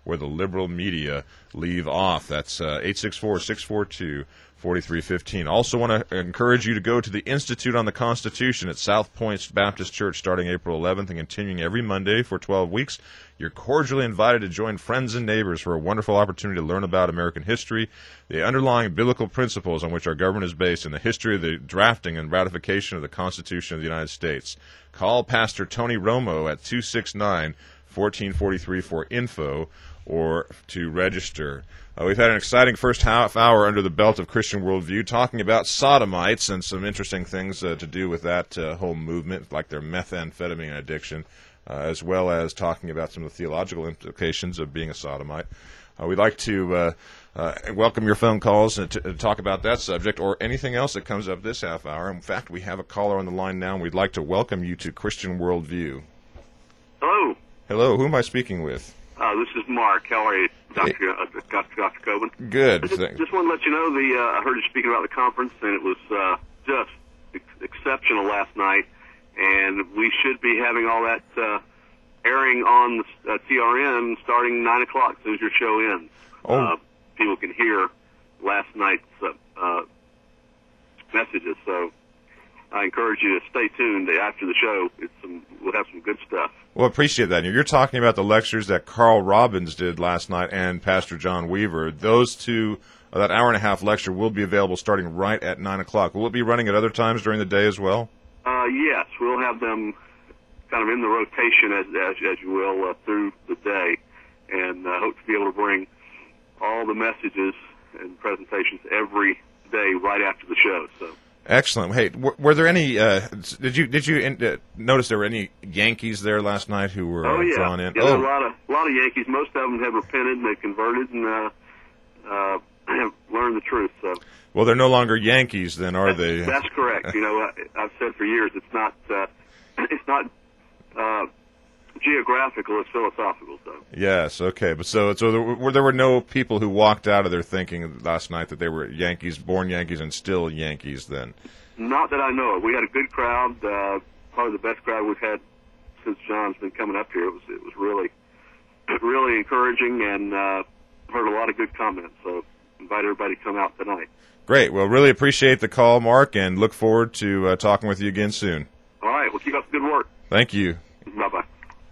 S2: where the liberal media leave off. That's uh, eight six four, six four two, four three one five. Also want to encourage you to go to the Institute on the Constitution at South Point Baptist Church starting April eleventh and continuing every Monday for twelve weeks. You're cordially invited to join friends and neighbors for a wonderful opportunity to learn about American history, the underlying biblical principles on which our government is based, and the history of the drafting and ratification of the Constitution of the United States. Call Pastor Tony Romo at two six nine, one four four three for info or to register. Uh, we've had an exciting first half hour under the belt of Christian Worldview, talking about sodomites and some interesting things uh, to do with that uh, whole movement, like their methamphetamine addiction, uh, as well as talking about some of the theological implications of being a sodomite. Uh, we'd like to uh, uh, welcome your phone calls and to, to talk about that subject or anything else that comes up this half hour. In fact, we have a caller on the line now, and we'd like to welcome you to Christian Worldview.
S6: Hello.
S2: Hello, who am I speaking with?
S6: Uh, this is Mark. How are you, Doctor
S2: Hey.
S6: Uh, Doctor Doctor Coben?
S2: Good.
S6: I just, just want to let you know, the uh, I heard you speaking about the conference, and it was uh, just ex- exceptional last night. And we should be having all that uh, airing on the uh, T R N starting nine o'clock as soon as your show ends.
S2: Oh.
S6: Uh, people can hear last night's uh, uh, messages. So I encourage you to stay tuned after the show. It's some, we'll have some good stuff.
S2: Well, appreciate that. You're talking about the lectures that Carl Robbins did last night and Pastor John Weaver. Those two, uh, that hour and a half lecture will be available starting right at nine o'clock. Will it be running at other times during the day as well?
S6: Uh, yes, we'll have them kind of in the rotation, as as, as you will, uh, through the day, and uh, hope to be able to bring all the messages and presentations every day right after the show. So.
S2: Excellent. Hey, w- were there any? Uh, did you did you in, uh, notice there were any Yankees there last night who were uh,
S6: oh, yeah.
S2: drawn in?
S6: Yeah,
S2: oh,
S6: there were a lot of a lot of Yankees. Most of them have repented and they converted and uh, uh, have learned the truth. So.
S2: Well, they're no longer Yankees, then, are
S6: that's,
S2: they?
S6: That's correct. You know, I, I've said for years it's not uh, it's not uh, geographical; it's philosophical. So.
S2: Yes. Okay. But so so there were there were no people who walked out of there thinking last night that they were Yankees, born Yankees, and still Yankees. Then.
S6: Not that I know of. We had a good crowd, uh, probably the best crowd we've had since John's been coming up here. It was it was really really encouraging, and uh, heard a lot of good comments. So invite everybody to come out tonight.
S2: Great. Well, really appreciate the call, Mark, and look forward to uh, talking with you again soon.
S6: All right. Well, keep up the good work.
S2: Thank you.
S6: Bye-bye.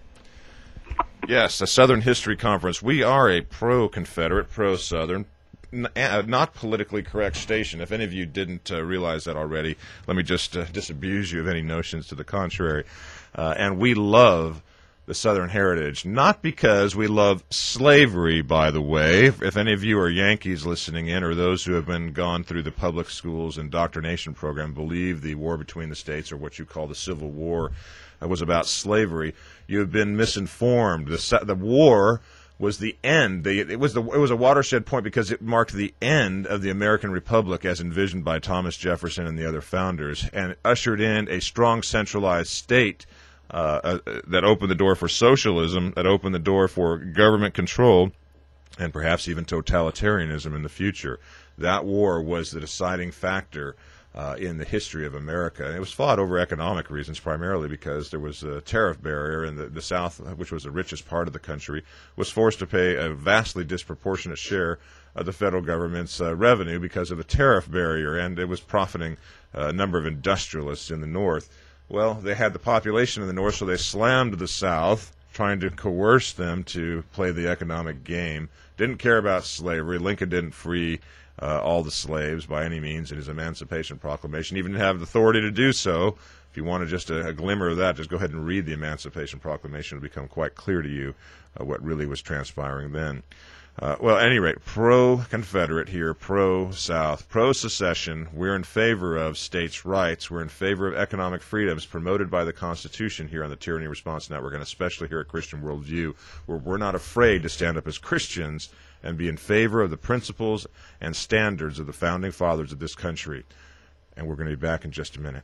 S2: Yes, a Southern History Conference. We are a pro-Confederate, pro-Southern, n- uh, not politically correct station. If any of you didn't uh, realize that already, let me just uh, disabuse you of any notions to the contrary. Uh, and we love the Southern heritage, not because we love slavery, by the way. If any of you are Yankees listening in, or those who have been gone through the public schools indoctrination program, believe the war between the states, or what you call the Civil War, uh, was about slavery, you have been misinformed. The, the war was the end. The, it was the it was a watershed point because it marked the end of the American Republic as envisioned by Thomas Jefferson and the other founders, and ushered in a strong centralized state uh, uh, that opened the door for socialism, that opened the door for government control, and perhaps even totalitarianism in the future. That war was the deciding factor Uh, in the history of America. And it was fought over economic reasons, primarily because there was a tariff barrier, and the, the South, which was the richest part of the country, was forced to pay a vastly disproportionate share of the federal government's uh, revenue because of the tariff barrier, and it was profiting uh, a number of industrialists in the North. Well, they had the population in the North, so they slammed the South, trying to coerce them to play the economic game. Didn't care about slavery. Lincoln didn't free Uh, all the slaves by any means in his Emancipation Proclamation, even have the authority to do so. If you wanted just a, a glimmer of that, just go ahead and read the Emancipation Proclamation. It'll become quite clear to you uh, what really was transpiring then. Uh, well, at any rate, pro-Confederate here, pro-South, pro-secession. We're in favor of states' rights. We're in favor of economic freedoms promoted by the Constitution here on the Tyranny Response Network, and especially here at Christian Worldview, where we're not afraid to stand up as Christians and be in favor of the principles and standards of the founding fathers of this country. And we're going to be back in just a minute.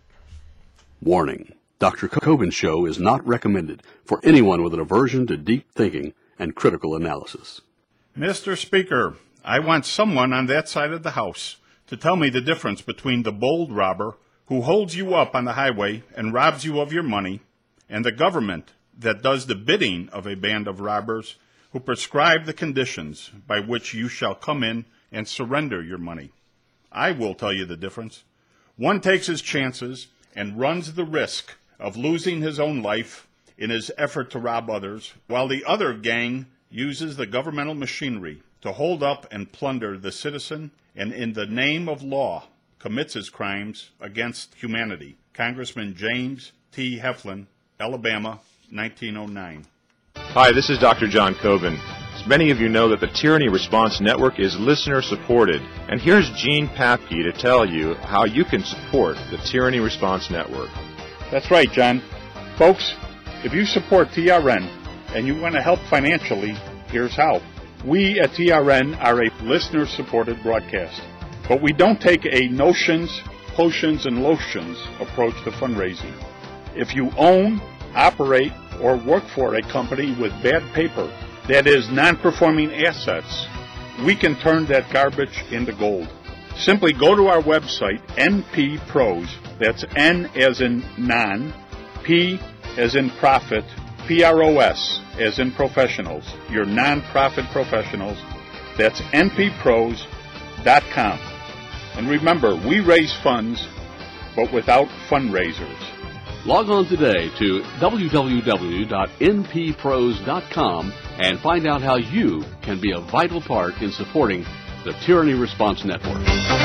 S1: Warning. Doctor Coben's show is not recommended for anyone with an aversion to deep thinking and critical analysis.
S3: Mister Speaker, I want someone on that side of the House to tell me the difference between the bold robber who holds you up on the highway and robs you of your money, and the government that does the bidding of a band of robbers who prescribe the conditions by which you shall come in and surrender your money. I will tell you the difference. One takes his chances and runs the risk of losing his own life in his effort to rob others, while the other gang uses the governmental machinery to hold up and plunder the citizen and in the name of law commits his crimes against humanity. Congressman James T. Heflin, Alabama, nineteen oh nine.
S2: Hi, this is Doctor John Coben. As many of you know that the Tyranny Response Network is listener-supported, and here's Gene Papke to tell you how you can support the Tyranny Response Network.
S3: That's right, John. Folks, if you support T R N and you want to help financially, here's how. We at T R N are a listener-supported broadcast, but we don't take a notions, potions, and lotions approach to fundraising. If you own, operate, or work for a company with bad paper, that is, non-performing assets, we can turn that garbage into gold. Simply go to our website, N P Pros, that's N as in non, P as in profit, P R O S as in professionals, your non-profit professionals, that's N P pros dot com. And remember, we raise funds, but without fundraisers.
S1: Log on today to w w w dot n p pros dot com and find out how you can be a vital part in supporting the Tyranny Response Network.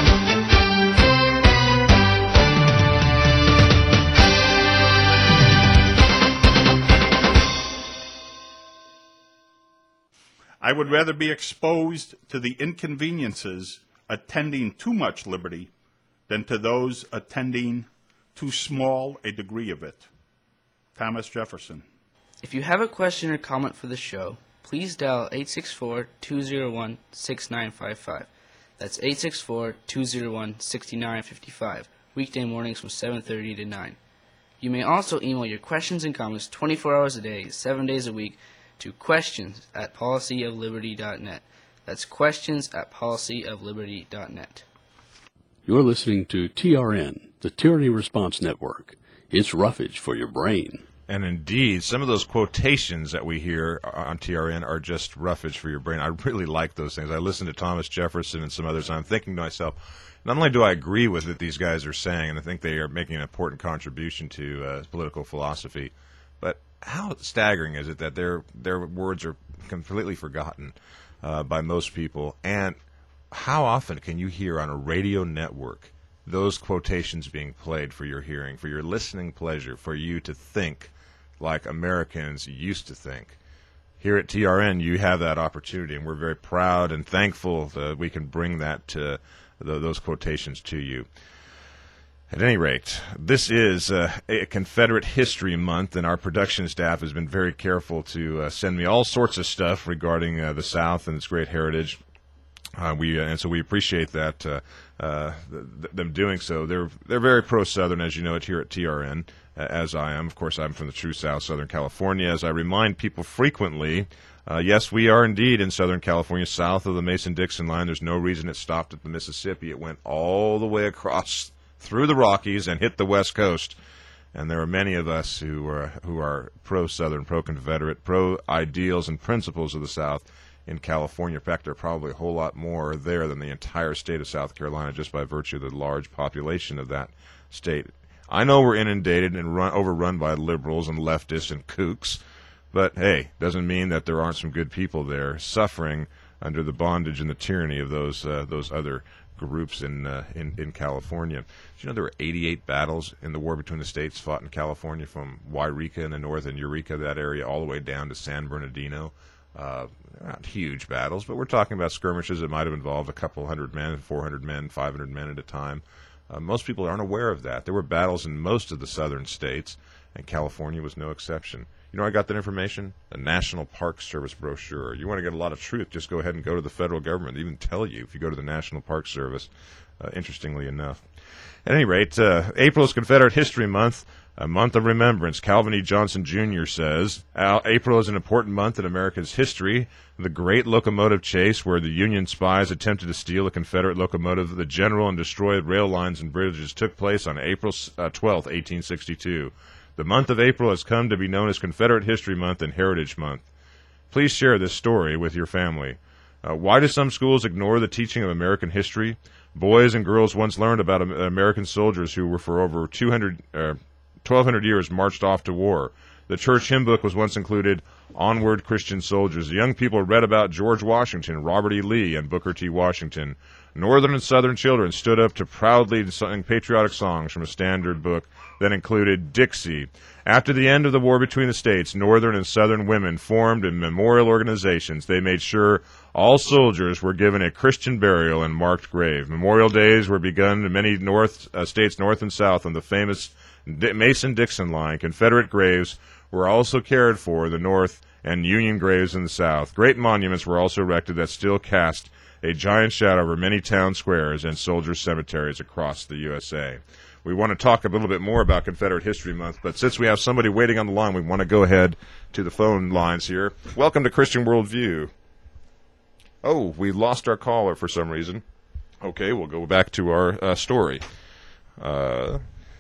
S3: I would rather be exposed to the inconveniences attending too much liberty than to those attending too small a degree of it. Thomas Jefferson.
S4: If you have a question or comment for the show, please dial eight six four, two zero one, six nine five five. That's eight six four, two zero one, six nine five five, weekday mornings from seven thirty to nine. You may also email your questions and comments twenty-four hours a day, seven days a week, to questions at policy of liberty dot net. That's questions at policy of liberty dot net.
S1: You're listening to T R N, the Tyranny Response Network. It's roughage for your brain.
S2: And indeed, some of those quotations that we hear on T R N are just roughage for your brain. I really like those things. I listen to Thomas Jefferson and some others, and I'm thinking to myself, not only do I agree with what these guys are saying, and I think they are making an important contribution to uh, political philosophy, but how staggering is it that their their words are completely forgotten uh, by most people? And how often can you hear on a radio network those quotations being played for your hearing, for your listening pleasure, for you to think like Americans used to think? Here at T R N, you have that opportunity, and we're very proud and thankful that we can bring that to the, those quotations to you. At any rate, this is uh, a Confederate History Month, and our production staff has been very careful to uh, send me all sorts of stuff regarding uh, the South and its great heritage. Uh, we uh, and so we appreciate that uh, uh, th- them doing so. They're they're very pro-Southern, as you know it here at T R N, uh, as I am. Of course, I'm from the true South, Southern California. As I remind people frequently, uh, yes, we are indeed in Southern California, south of the Mason-Dixon line. There's no reason it stopped at the Mississippi. It went all the way across through the Rockies and hit the West Coast. And there are many of us who are who are pro-Southern, pro-Confederate, pro-ideals and principles of the South in California. In fact, there are probably a whole lot more there than the entire state of South Carolina, just by virtue of the large population of that state. I know we're inundated and run, overrun by liberals and leftists and kooks, but hey, doesn't mean that there aren't some good people there suffering under the bondage and the tyranny of those uh, those other groups in, uh, in in California. Did you know there were eighty-eight battles in the war between the states fought in California, from Wairika in the north and Eureka, that area, all the way down to San Bernardino? Uh, not huge battles, but we're talking about skirmishes that might have involved a couple hundred men, four hundred men, five hundred men at a time. Uh, most people aren't aware of that. There were battles in most of the southern states, and California was no exception. You know, I got that information? The National Park Service brochure. You want to get a lot of truth, just go ahead and go to the federal government. They even tell you if you go to the National Park Service, uh, interestingly enough. At any rate, uh, April is Confederate History Month, a month of remembrance. Calvin E. Johnson Junior says, April is an important month in America's history. The great locomotive chase where the Union spies attempted to steal a Confederate locomotive, the general and destroyed rail lines and bridges, took place on April twelfth, eighteen sixty-two. The month of April has come to be known as Confederate History Month and Heritage Month. Please share this story with your family. Uh, why do some schools ignore the teaching of American history? Boys and girls once learned about um, American soldiers who were for over two hundred, uh, twelve hundred years marched off to war. The church hymn book was once included, Onward Christian Soldiers. Young people read about George Washington, Robert E. Lee, and Booker T. Washington. Northern and Southern children stood up to proudly sing patriotic songs from a standard book that included Dixie. After the end of the war between the states, Northern and Southern women formed in memorial organizations. They made sure all soldiers were given a Christian burial and marked grave. Memorial days were begun in many north uh, states, north and south, on the famous D- Mason-Dixon line. Confederate graves were also cared for in the north and Union graves in the south. Great monuments were also erected that still cast a giant shadow over many town squares and soldier cemeteries across the U S A. We want to talk a little bit more about Confederate History Month, but since we have somebody waiting on the line, we want to go ahead to the phone lines here. Welcome to Christian Worldview. Oh, we lost our caller for some reason. Okay, we'll go back to our uh, story. Uh,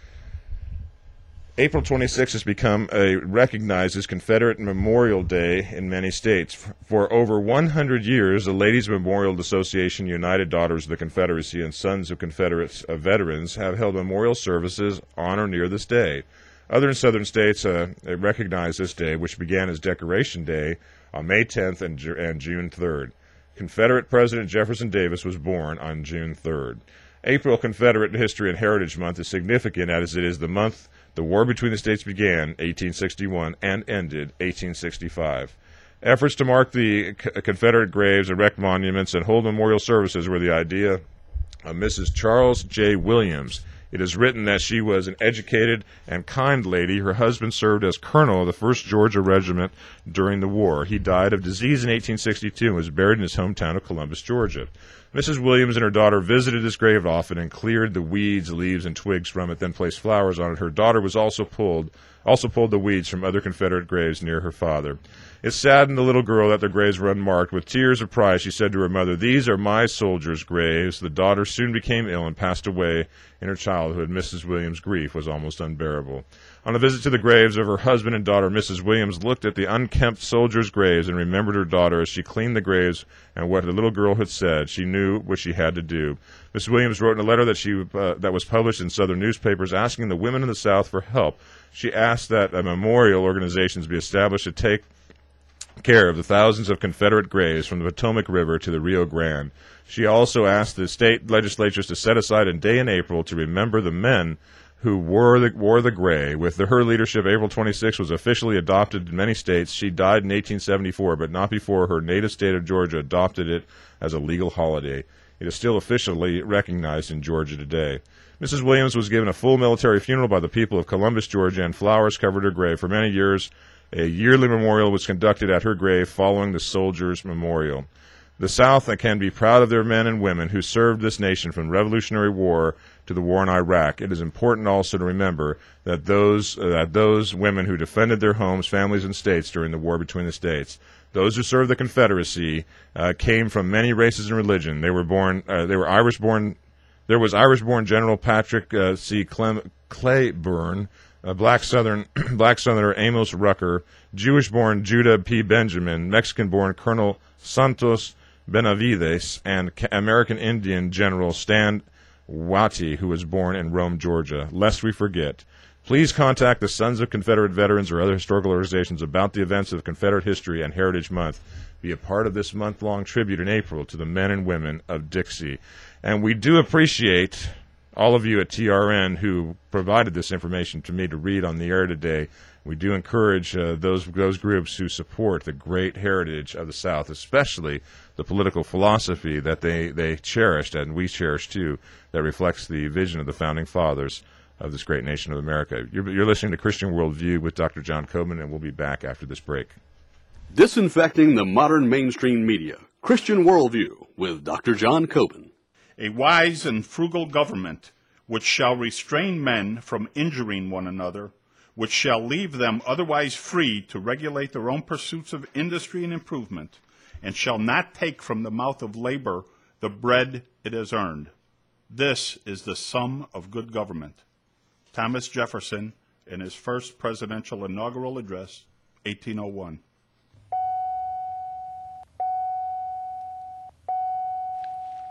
S2: April twenty-sixth has become a recognized as Confederate Memorial Day in many states. For over one hundred years, the Ladies Memorial Association, United Daughters of the Confederacy, and Sons of Confederate uh, Veterans have held memorial services on or near this day. Other southern states uh, recognize this day, which began as Decoration Day on May tenth and, Ju- and June third. Confederate President Jefferson Davis was born on June third. April Confederate History and Heritage Month is significant as it is the month the war between the states began, eighteen sixty-one, and ended, eighteen sixty-five. Efforts to mark the Confederate graves, erect monuments, and hold memorial services were the idea of Missus Charles J. Williams. It is written that she was an educated and kind lady. Her husband served as colonel of the first Georgia Regiment during the war. He died of disease in eighteen sixty-two and was buried in his hometown of Columbus, Georgia. Missus Williams and her daughter visited his grave often and cleared the weeds, leaves, and twigs from it, then placed flowers on it. Her daughter was also pulled, also pulled the weeds from other Confederate graves near her father. It saddened the little girl that their graves were unmarked. With tears of pride, she said to her mother, "These are my soldiers' graves." The daughter soon became ill and passed away in her childhood. Missus Williams' grief was almost unbearable. On a visit to the graves of her husband and daughter, Missus Williams looked at the unkempt soldiers' graves and remembered her daughter as she cleaned the graves and what the little girl had said. She knew what she had to do. Missus Williams wrote in a letter that she uh, that was published in Southern newspapers asking the women in the South for help. She asked that a memorial organizations be established to take care of the thousands of Confederate graves from the Potomac River to the Rio Grande. She also asked the state legislatures to set aside a day in April to remember the men who wore the, wore the gray. With the, her leadership, April twenty-sixth was officially adopted in many states. She died in eighteen seventy-four, but not before her native state of Georgia adopted it as a legal holiday. It is still officially recognized in Georgia today. Missus Williams was given a full military funeral by the people of Columbus, Georgia, and flowers covered her grave. For many years, a yearly memorial was conducted at her grave following the Soldiers' Memorial. The South can be proud of their men and women who served this nation from the Revolutionary War to the war in Iraq. It is important also to remember that those uh, that those women who defended their homes, families, and states during the war between the states, those who served the Confederacy, uh, came from many races and religion. They were born. Uh, they were Irish-born. There was Irish-born General Patrick uh, C. Clem- Claiborne, uh, black Southern black Southerner Amos Rucker, Jewish-born Judah P. Benjamin, Mexican-born Colonel Santos Benavides, and American Indian General Stan Watty, who was born in Rome, Georgia. Lest we forget, please contact the Sons of Confederate Veterans or other historical organizations about the events of Confederate History and Heritage Month. Be a part of this month-long tribute in April to the men and women of Dixie. And we do appreciate all of you at T R N who provided this information to me to read on the air today. We do encourage uh, those those groups who support the great heritage of the South, especially the political philosophy that they, they cherished, and we cherish too, that reflects the vision of the Founding Fathers of this great nation of America. You're, you're listening to Christian Worldview with Doctor John Coben, and we'll be back after this break.
S1: Disinfecting the modern mainstream media. Christian Worldview with Doctor John Coben.
S3: A wise and frugal government, which shall restrain men from injuring one another, which shall leave them otherwise free to regulate their own pursuits of industry and improvement, and shall not take from the mouth of labor the bread it has earned. This is the sum of good government. Thomas Jefferson, in his first presidential inaugural address, eighteen oh one.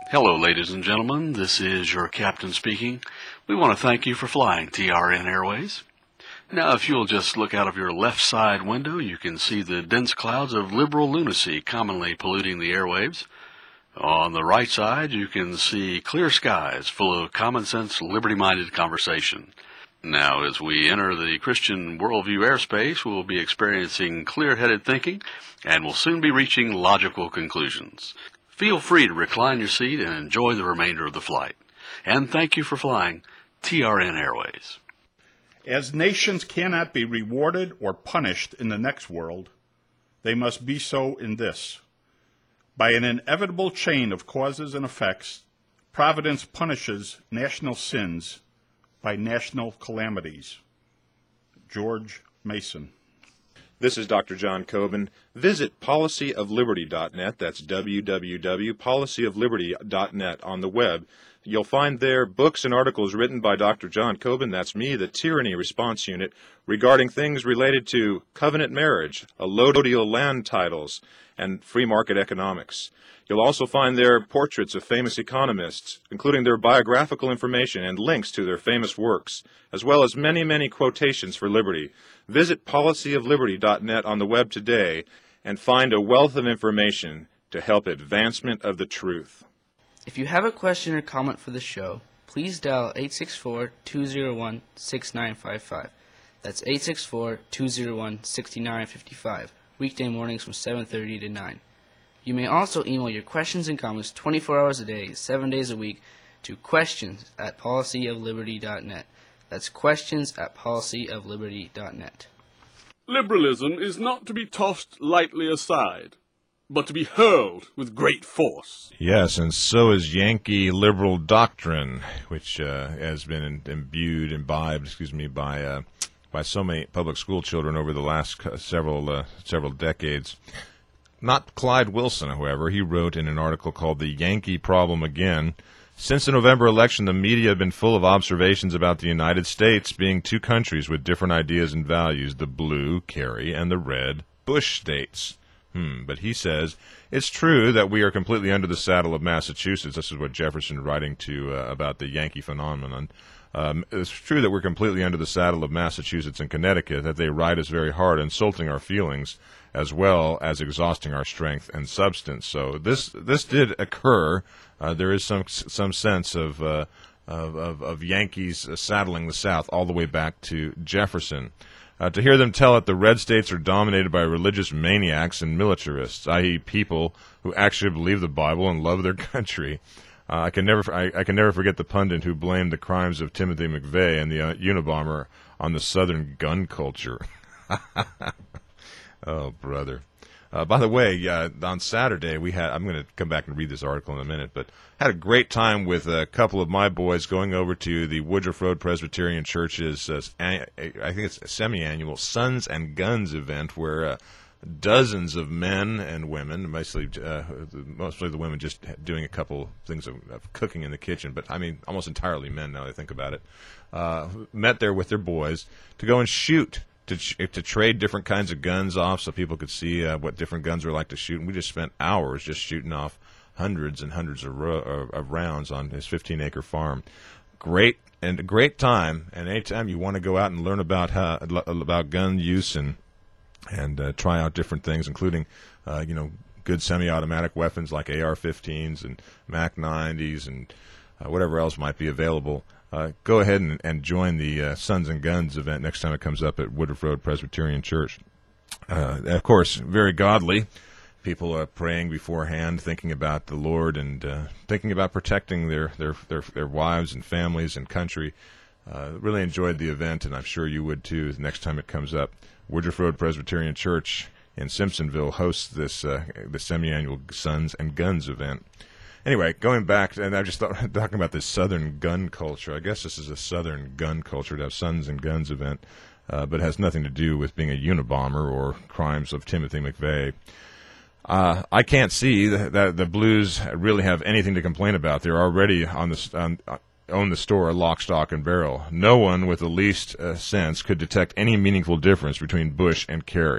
S7: Hello, ladies and gentlemen. This is your captain speaking. We want to thank you for flying T R N Airways. Now, if you'll just look out of your left side window, you can see the dense clouds of liberal lunacy commonly polluting the airwaves. On the right side, you can see clear skies full of common sense, liberty-minded conversation. Now, as we enter the Christian worldview airspace, we'll be experiencing clear-headed thinking and will soon be reaching logical conclusions. Feel free to recline your seat and enjoy the remainder of the flight. And thank you for flying T R N Airways.
S3: As nations cannot be rewarded or punished in the next world, they must be so in this. By an inevitable chain of causes and effects, Providence punishes national sins by national calamities. George Mason.
S2: This is Doctor John Coben. Visit policy of liberty dot net. That's w w w dot policy of liberty dot net on the web. You'll find there books and articles written by Doctor John Coben, that's me, the Tyranny Response Unit, regarding things related to covenant marriage, allodial land titles, and free market economics. You'll also find there portraits of famous economists, including their biographical information and links to their famous works, as well as many, many quotations for liberty. Visit policy of liberty dot net on the web today and find a wealth of information to help advancement of the truth.
S4: If you have a question or comment for the show, please dial eight six four, two zero one, six nine five five. That's eight six four, two zero one, six nine five five, weekday mornings from seven thirty to nine. You may also email your questions and comments twenty-four hours a day, seven days a week to questions at policy of liberty dot net. That's questions at policy of liberty dot net.
S5: Liberalism is not to be tossed lightly aside, but to be hurled with great force.
S2: Yes, and so is Yankee liberal doctrine, which uh, has been imbued, imbibed, excuse me, by uh, by so many public school children over the last several uh, several decades. Not Clyde Wilson, however. He wrote in an article called "The Yankee Problem Again." Since the November election, the media have been full of observations about the United States being two countries with different ideas and values: the blue, Kerry, and the red, Bush states. Hmm, but he says, it's true that we are completely under the saddle of Massachusetts. This is what Jefferson writing to uh, about the Yankee phenomenon. Um, it's true that we're completely under the saddle of Massachusetts and Connecticut, that they ride us very hard, insulting our feelings, as well as exhausting our strength and substance. So this this did occur. Uh, there is some some sense of, uh, of, of, of Yankees uh, saddling the South all the way back to Jefferson. Uh, to hear them tell it, the red states are dominated by religious maniacs and militarists, that is people who actually believe the Bible and love their country. Uh, I can never I, I can never forget the pundit who blamed the crimes of Timothy McVeigh and the uh, Unabomber on the Southern gun culture. Oh, brother. Uh, by the way, uh, on Saturday, we had, I'm going to come back and read this article in a minute, but had a great time with a couple of my boys going over to the Woodruff Road Presbyterian Church's, uh, I think it's a semi-annual Sons and Guns event where uh, dozens of men and women, mostly, uh, mostly the women just doing a couple things of, of cooking in the kitchen, but I mean almost entirely men now that I think about it, uh, met there with their boys to go and shoot. To, to trade different kinds of guns off so people could see uh, what different guns were like to shoot. And we just spent hours just shooting off hundreds and hundreds of, ro- of rounds on his fifteen-acre farm. Great and a great time. And anytime you want to go out and learn about how, about gun use and and uh, try out different things, including uh, you know good semi-automatic weapons like A R fifteens and Mac nineties and uh, whatever else might be available. Uh, go ahead and, and join the uh, Sons and Guns event next time it comes up at Woodruff Road Presbyterian Church. Uh, of course, very godly. People are praying beforehand, thinking about the Lord and uh, thinking about protecting their, their, their, their wives and families and country. Uh, really enjoyed the event, and I'm sure you would too next time it comes up. Woodruff Road Presbyterian Church in Simpsonville hosts this uh, the semi-annual Sons and Guns event. Anyway, going back, and I just thought, talking about this Southern gun culture. I guess this is a Southern gun culture to have Sons and Guns event, uh, but it has nothing to do with being a Unabomber or crimes of Timothy McVeigh. Uh, I can't see that, that the Blues really have anything to complain about. They're already on the on, own the store lock, stock, and barrel. No one with the least uh, sense could detect any meaningful difference between Bush and Kerry.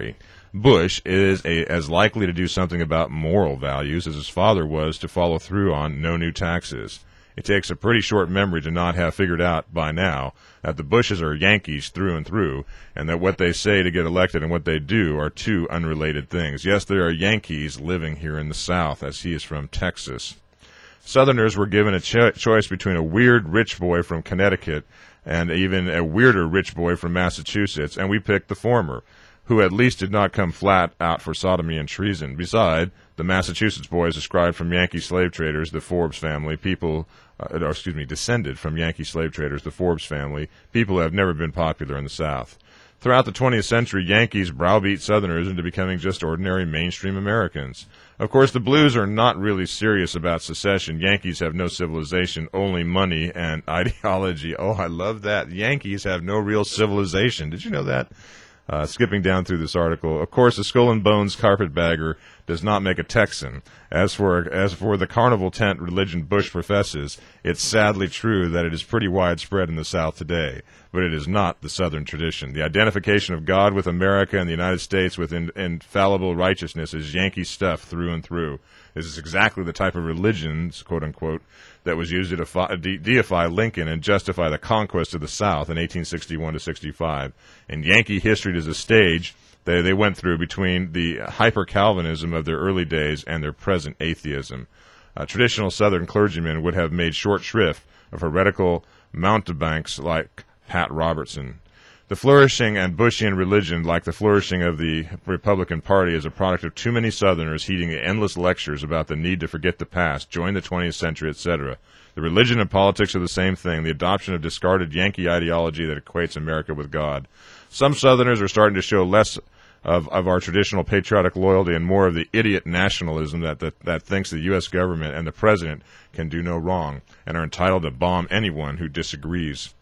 S2: Bush is a, as likely to do something about moral values as his father was to follow through on no new taxes. It takes a pretty short memory to not have figured out by now that the Bushes are Yankees through and through, and that what they say to get elected and what they do are two unrelated things. Yes, there are Yankees living here in the South, as he is from Texas. Southerners were given a cho- choice between a weird rich boy from Connecticut and even a weirder rich boy from Massachusetts, and we picked the former, who at least did not come flat out for sodomy and treason. Beside, the Massachusetts boys described from Yankee slave traders, the Forbes family, people, uh, or excuse me, descended from Yankee slave traders, the Forbes family, people who have never been popular in the South. Throughout the twentieth century, Yankees browbeat Southerners into becoming just ordinary mainstream Americans. Of course, the Blues are not really serious about secession. Yankees have no civilization, only money and ideology. Oh, I love that. Yankees have no real civilization. Did you know that? Uh, skipping down through this article, of course, the skull and bones carpetbagger does not make a Texan. As for as for the carnival tent religion Bush professes, it's sadly true that it is pretty widespread in the South today, but it is not the Southern tradition. The identification of God with America and the United States with in, infallible righteousness is Yankee stuff through and through. This is exactly the type of religion, quote unquote, that was used to defy, de- deify Lincoln and justify the conquest of the South in eighteen sixty-one to sixty-five. And Yankee history is a stage they, they went through between the hyper-Calvinism of their early days and their present atheism. Uh, traditional Southern clergymen would have made short shrift of heretical mountebanks like Pat Robertson. The flourishing and Bushian religion, like the flourishing of the Republican Party, is a product of too many Southerners heeding endless lectures about the need to forget the past, join the twentieth century, et cetera. The religion and politics are the same thing, the adoption of discarded Yankee ideology that equates America with God. Some Southerners are starting to show less of, of our traditional patriotic loyalty and more of the idiot nationalism that, that, that thinks the U S government and the president can do no wrong and are entitled to bomb anyone who disagrees.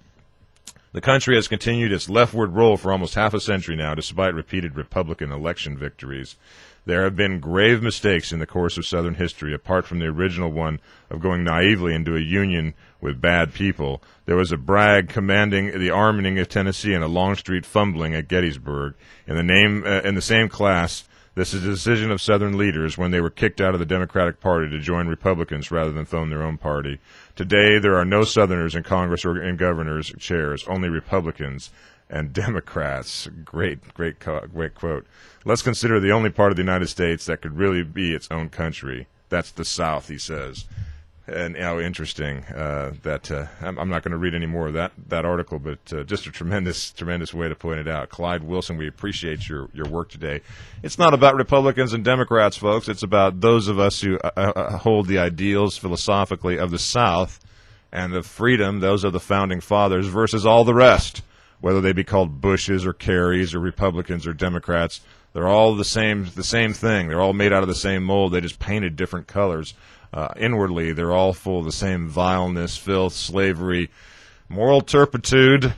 S2: The country has continued its leftward roll for almost half a century now, despite repeated Republican election victories. There have been grave mistakes in the course of Southern history, apart from the original one of going naively into a union with bad people. There was a Bragg commanding the arming of Tennessee and a Longstreet fumbling at Gettysburg. In the name, uh, in the same class, this is a decision of Southern leaders when they were kicked out of the Democratic Party to join Republicans rather than phone their own party. Today, there are no Southerners in Congress or in governors' chairs, only Republicans and Democrats. Great, great, great quote. Let's consider the only part of the United States that could really be its own country. That's the South, he says. And how interesting uh, that uh, I'm, I'm not going to read any more of that that article, but uh, just a tremendous, tremendous way to point it out. Clyde Wilson, we appreciate your your work today. It's not about Republicans and Democrats, folks. It's about those of us who uh, uh, hold the ideals philosophically of the South and the freedom, those of the founding fathers, versus all the rest, whether they be called Bushes or Kerrys or Republicans or Democrats. They're all the same, the same thing. They're all made out of the same mold. They just painted different colors. Uh, inwardly, they're all full of the same vileness, filth, slavery, moral turpitude,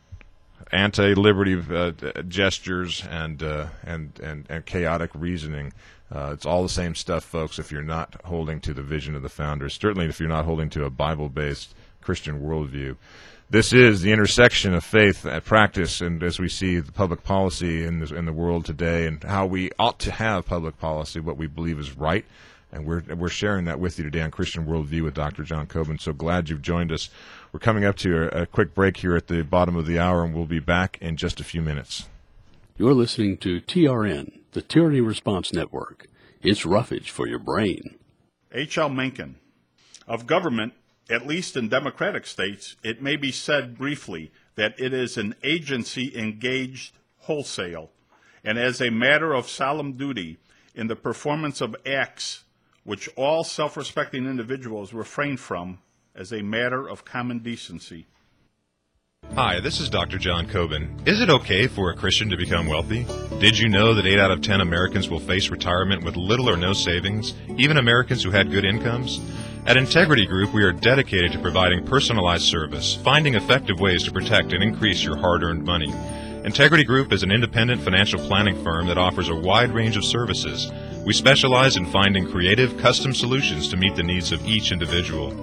S2: anti-liberty uh, gestures, and, uh, and and and chaotic reasoning. Uh, it's all the same stuff, folks, if you're not holding to the vision of the founders, certainly if you're not holding to a Bible-based Christian worldview. This is the intersection of faith and practice, and as we see the public policy in the, in the world today and how we ought to have public policy, what we believe is right. And we're we're sharing that with you today on Christian Worldview with Doctor John Coben. So glad you've joined us. We're coming up to a, a quick break here at the bottom of the hour, and we'll be back in just a few minutes.
S7: You're listening to T R N, the Tyranny Response Network. It's roughage for your brain.
S3: H L. Mencken. Of government, at least in democratic states, it may be said briefly that it is an agency engaged wholesale, and as a matter of solemn duty in the performance of acts which all self-respecting individuals refrain from as a matter of common decency.
S2: Hi, this is Doctor John Coben. Is it okay for a Christian to become wealthy? Did you know that eight out of ten Americans will face retirement with little or no savings, even Americans who had good incomes? At Integrity Group, we are dedicated to providing personalized service, finding effective ways to protect and increase your hard-earned money. Integrity Group is an independent financial planning firm that offers a wide range of services. We specialize in finding creative, custom solutions to meet the needs of each individual.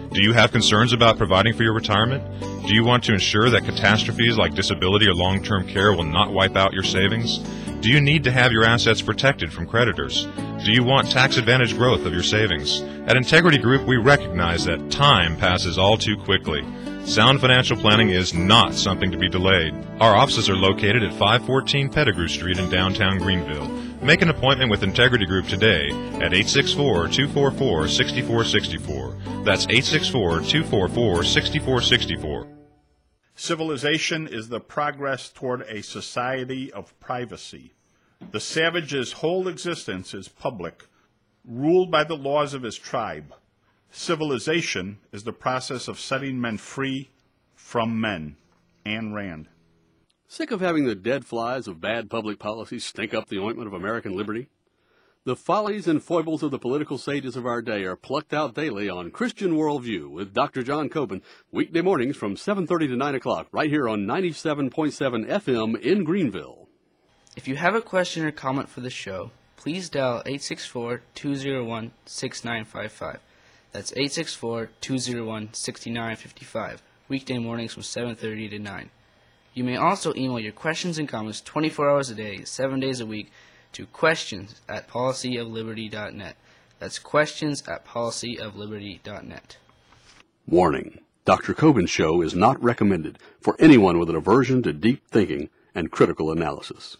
S2: Do you have concerns about providing for your retirement? Do you want to ensure that catastrophes like disability or long-term care will not wipe out your savings? Do you need to have your assets protected from creditors? Do you want tax-advantaged growth of your savings? At Integrity Group, we recognize that time passes all too quickly. Sound financial planning is not something to be delayed. Our offices are located at five fourteen Pettigrew Street in downtown Greenville. Make an appointment with Integrity Group today at eight six four, two four four, six four six four. That's eight six four, two four four, six four six four.
S3: Civilization is the progress toward a society of privacy. The savage's whole existence is public, ruled by the laws of his tribe. Civilization is the process of setting men free from men. Ayn Rand.
S5: Sick of having the dead flies of bad public policy stink up the ointment of American liberty? The follies and foibles of the political sages of our day are plucked out daily on Christian Worldview with Doctor John Coben, weekday mornings from seven thirty to nine o'clock, right here on ninety-seven point seven F M in Greenville.
S4: If you have a question or comment for the show, please dial eight six four, two zero one, six nine five five. That's eight six four, two zero one, six nine five five, weekday mornings from seven thirty to nine. You may also email your questions and comments twenty-four hours a day, seven days a week, to questions at policy of liberty dot net. That's questions at policy of liberty dot net.
S5: Warning. Doctor Coben's show is not recommended for anyone with an aversion to deep thinking and critical analysis.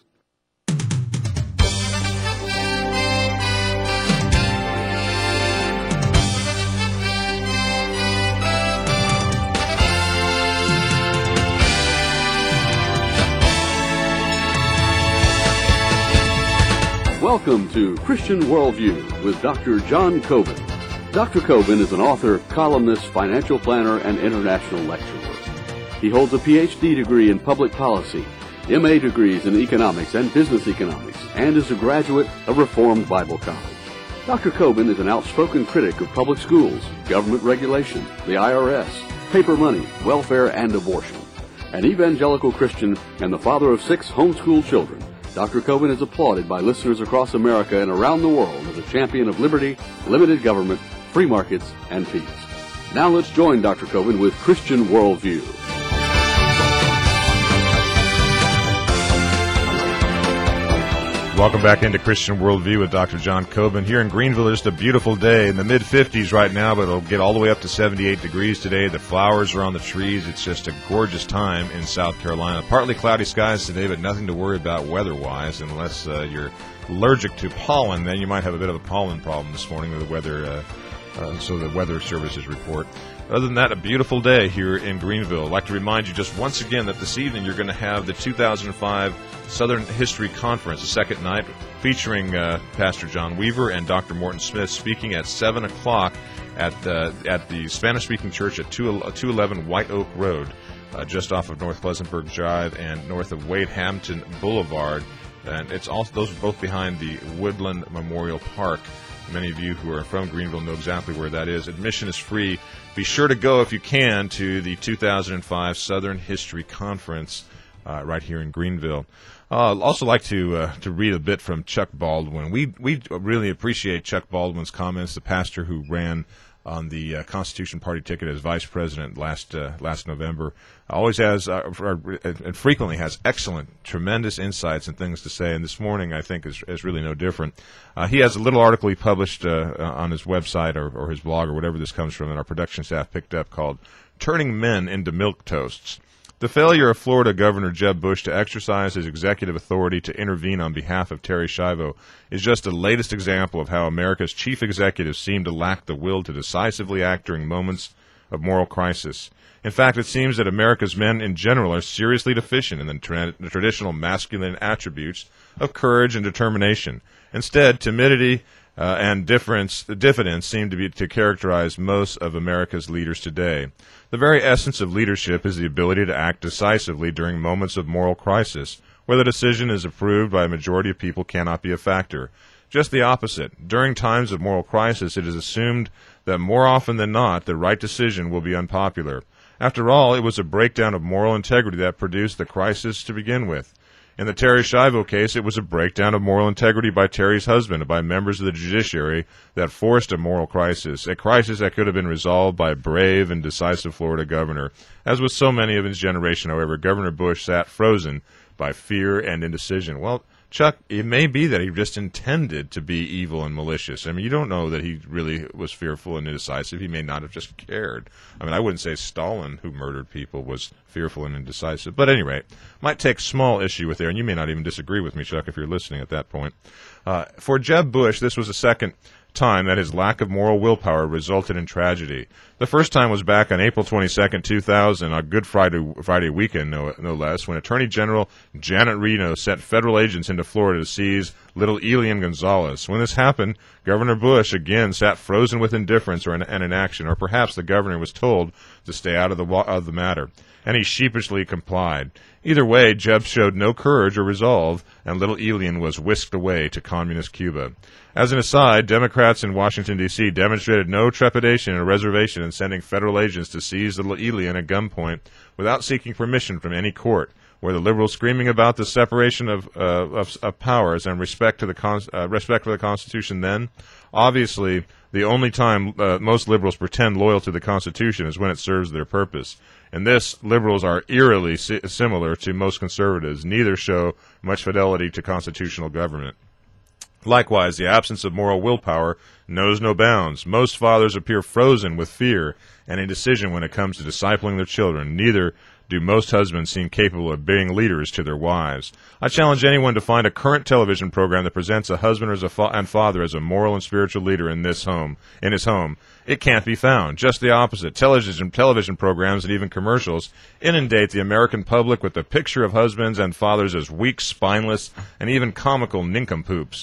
S5: Welcome to Christian Worldview with Doctor John Coben. Doctor Coben is an author, columnist, financial planner, and international lecturer. He holds a P H D degree in public policy, M A degrees in economics and business economics, and is a graduate of Reformed Bible College. Doctor Coben is an outspoken critic of public schools, government regulation, the I R S, paper money, welfare, and abortion. An evangelical Christian and the father of six homeschooled children, Doctor Coben is applauded by listeners across America and around the world as a champion of liberty, limited government, free markets, and peace. Now let's join Doctor Coben with Christian Worldview.
S2: Welcome back into Christian Worldview with Doctor John Coben. Here in Greenville, it's a beautiful day in the mid fifties right now, but it'll get all the way up to seventy-eight degrees today. The flowers are on the trees. It's just a gorgeous time in South Carolina. Partly cloudy skies today, but nothing to worry about weather-wise unless uh, you're allergic to pollen. Then you might have a bit of a pollen problem this morning with the weather, uh, uh, so the Weather Services report. Other than that, a beautiful day here in Greenville. I'd like to remind you just once again that this evening you're going to have the two thousand five Southern History Conference, the second night, featuring uh, Pastor John Weaver and Doctor Morton Smith speaking at seven o'clock at, uh, at the Spanish-speaking church at two eleven White Oak Road, uh, just off of North Pleasantburg Drive and north of Wade Hampton Boulevard. And it's also those are both behind the Woodland Memorial Park. Many of you who are from Greenville know exactly where that is. Admission is free. Be sure to go, if you can, to the two thousand five Southern History Conference uh, right here in Greenville. Uh, I'd also like to uh, to read a bit from Chuck Baldwin. We we really appreciate Chuck Baldwin's comments, the pastor who ran on the uh, Constitution Party ticket as vice president last uh, last November. Always has uh, and frequently has excellent, tremendous insights and things to say. And this morning, I think, is, is really no different. Uh, he has a little article he published uh, on his website or, or his blog or whatever this comes from, and our production staff picked up, called "Turning Men into Milquetoasts." The failure of Florida Governor Jeb Bush to exercise his executive authority to intervene on behalf of Terri Schiavo is just the latest example of how America's chief executives seem to lack the will to decisively act during moments of moral crisis. In fact, it seems that America's men in general are seriously deficient in the, tra- the traditional masculine attributes of courage and determination. Instead, timidity uh, and difference, diffidence seem to be to characterize most of America's leaders today. The very essence of leadership is the ability to act decisively during moments of moral crisis, where the decision is approved by a majority of people cannot be a factor. Just the opposite. During times of moral crisis, it is assumed that more often than not, the right decision will be unpopular. After all, it was a breakdown of moral integrity that produced the crisis to begin with. In the Terry Schiavo case, it was a breakdown of moral integrity by Terry's husband and by members of the judiciary that forced a moral crisis, a crisis that could have been resolved by a brave and decisive Florida governor. As with so many of his generation, however, Governor Bush sat frozen by fear and indecision. Well, Chuck, it may be that he just intended to be evil and malicious. I mean, you don't know that he really was fearful and indecisive. He may not have just cared. I mean, I wouldn't say Stalin, who murdered people, was fearful and indecisive. But at any rate, might take small issue with there, and you may not even disagree with me, Chuck, if you're listening at that point. Uh, for Jeb Bush, this was the second time that his lack of moral willpower resulted in tragedy. The first time was back on April twenty-second, two thousand, on Good Friday Friday weekend, no, no less, when Attorney General Janet Reno sent federal agents into Florida to seize little Elian Gonzalez. When this happened, Governor Bush again sat frozen with indifference or in, and inaction, or perhaps the governor was told to stay out of the of the matter, and he sheepishly complied. Either way, Jeb showed no courage or resolve, and little Elian was whisked away to communist Cuba. As an aside, Democrats in Washington, D C demonstrated no trepidation or reservation in sending federal agents to seize little Elian at gunpoint without seeking permission from any court. Were the liberals screaming about the separation of, uh, of, of powers and respect to the con- uh, respect for the Constitution then? Obviously, the only time uh, most liberals pretend loyal to the Constitution is when it serves their purpose. In this, liberals are eerily si- similar to most conservatives. Neither show much fidelity to constitutional government. Likewise, the absence of moral willpower knows no bounds. Most fathers appear frozen with fear and indecision when it comes to discipling their children. Neither do most husbands seem capable of being leaders to their wives. I challenge anyone to find a current television program that presents a husband or as a fa- and father as a moral and spiritual leader in this home, in his home. It can't be found. Just the opposite. Television, television programs and even commercials inundate the American public with the picture of husbands and fathers as weak, spineless, and even comical nincompoops.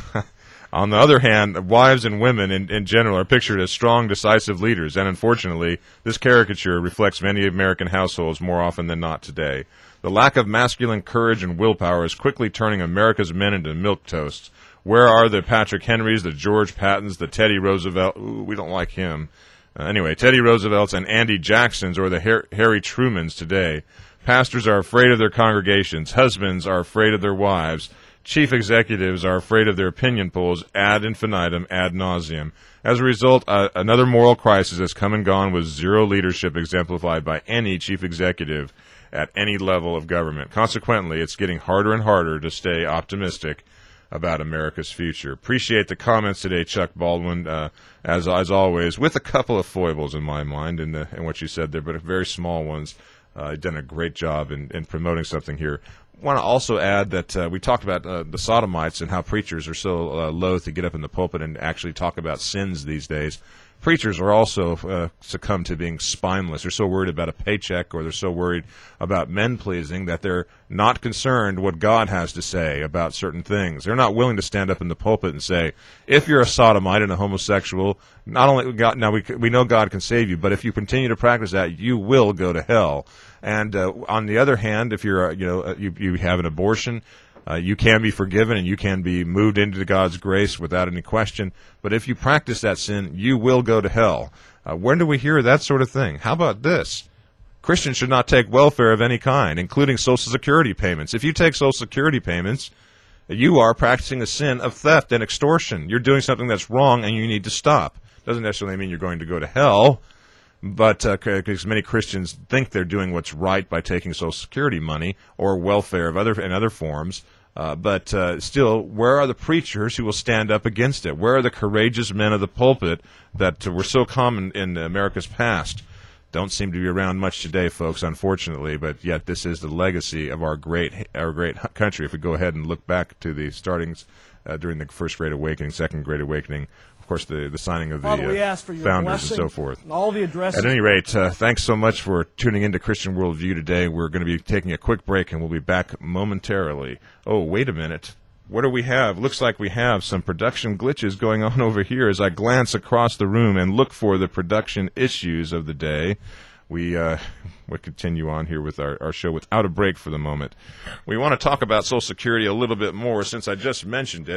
S2: On the other hand, wives and women in, in general are pictured as strong, decisive leaders, and unfortunately, this caricature reflects many American households more often than not today. The lack of masculine courage and willpower is quickly turning America's men into milquetoasts. Where are the Patrick Henrys, the George Pattons, the Teddy Roosevelt? Ooh, we don't like him. Uh, anyway, Teddy Roosevelts and Andy Jacksons or the Har- Harry Trumans today. Pastors are afraid of their congregations. Husbands are afraid of their wives. Chief executives are afraid of their opinion polls ad infinitum, ad nauseum. As a result, uh, another moral crisis has come and gone with zero leadership exemplified by any chief executive at any level of government. Consequently, it's getting harder and harder to stay optimistic about America's future. Appreciate the comments today, Chuck Baldwin, uh, as as always, with a couple of foibles in my mind in, the, in what you said there, but very small ones. Uh, you've done a great job in, in promoting something here. I want to also add that uh, we talked about uh, the sodomites and how preachers are so uh, loath to get up in the pulpit and actually talk about sins these days. Preachers are also uh, succumb to being spineless. They're so worried about a paycheck, or they're so worried about men-pleasing that they're not concerned what God has to say about certain things. They're not willing to stand up in the pulpit and say, if you're a sodomite and a homosexual, not only God, now we we know God can save you, but if you continue to practice that, you will go to hell. And uh, on the other hand, if you're, uh, you know, uh, you, you have an abortion, uh, you can be forgiven and you can be moved into God's grace without any question. But if you practice that sin, you will go to hell. Uh, when do we hear that sort of thing? How about this? Christians should not take welfare of any kind, including Social Security payments. If you take Social Security payments, you are practicing a sin of theft and extortion. You're doing something that's wrong and you need to stop. Doesn't necessarily mean you're going to go to hell. But because uh, many Christians think they're doing what's right by taking Social Security money or welfare of other in other forms, uh, but uh, still, where are the preachers who will stand up against it? Where are the courageous men of the pulpit that uh, were so common in America's past? Don't seem to be around much today, folks, unfortunately. But yet, this is the legacy of our great our great country. If we go ahead and look back to the startings uh, during the First Great Awakening, Second Great Awakening. Of course, the, the signing of the
S8: Father, we
S2: uh,
S8: ask for your
S2: founders and so forth.
S8: And all the addresses.
S2: At any rate, uh, thanks so much for tuning into Christian Worldview today. We're going to be taking a quick break, and we'll be back momentarily. Oh, wait a minute. What do we have? Looks like we have some production glitches going on over here as I glance across the room and look for the production issues of the day. We uh, we'll continue on here with our, our show without a break for the moment. We want to talk about Social Security a little bit more since I just mentioned it.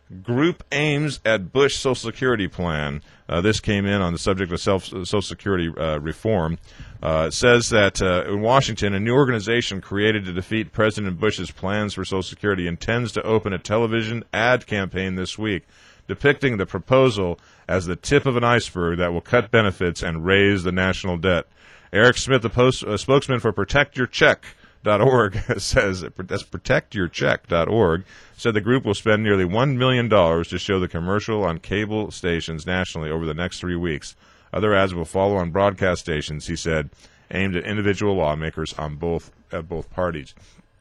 S2: Group aims at Bush Social Security plan. Uh, this came in on the subject of self, Social Security uh, reform. Uh, it says that uh, in Washington, a new organization created to defeat President Bush's plans for Social Security intends to open a television ad campaign this week, depicting the proposal as the tip of an iceberg that will cut benefits and raise the national debt. Eric Smith, the post, uh, spokesman for Protect Your Check dot org, says that's protect your check dot org, said the group will spend nearly one million dollars to show the commercial on cable stations nationally over the next three weeks. Other ads will follow on broadcast stations, he said, aimed at individual lawmakers on both at both parties.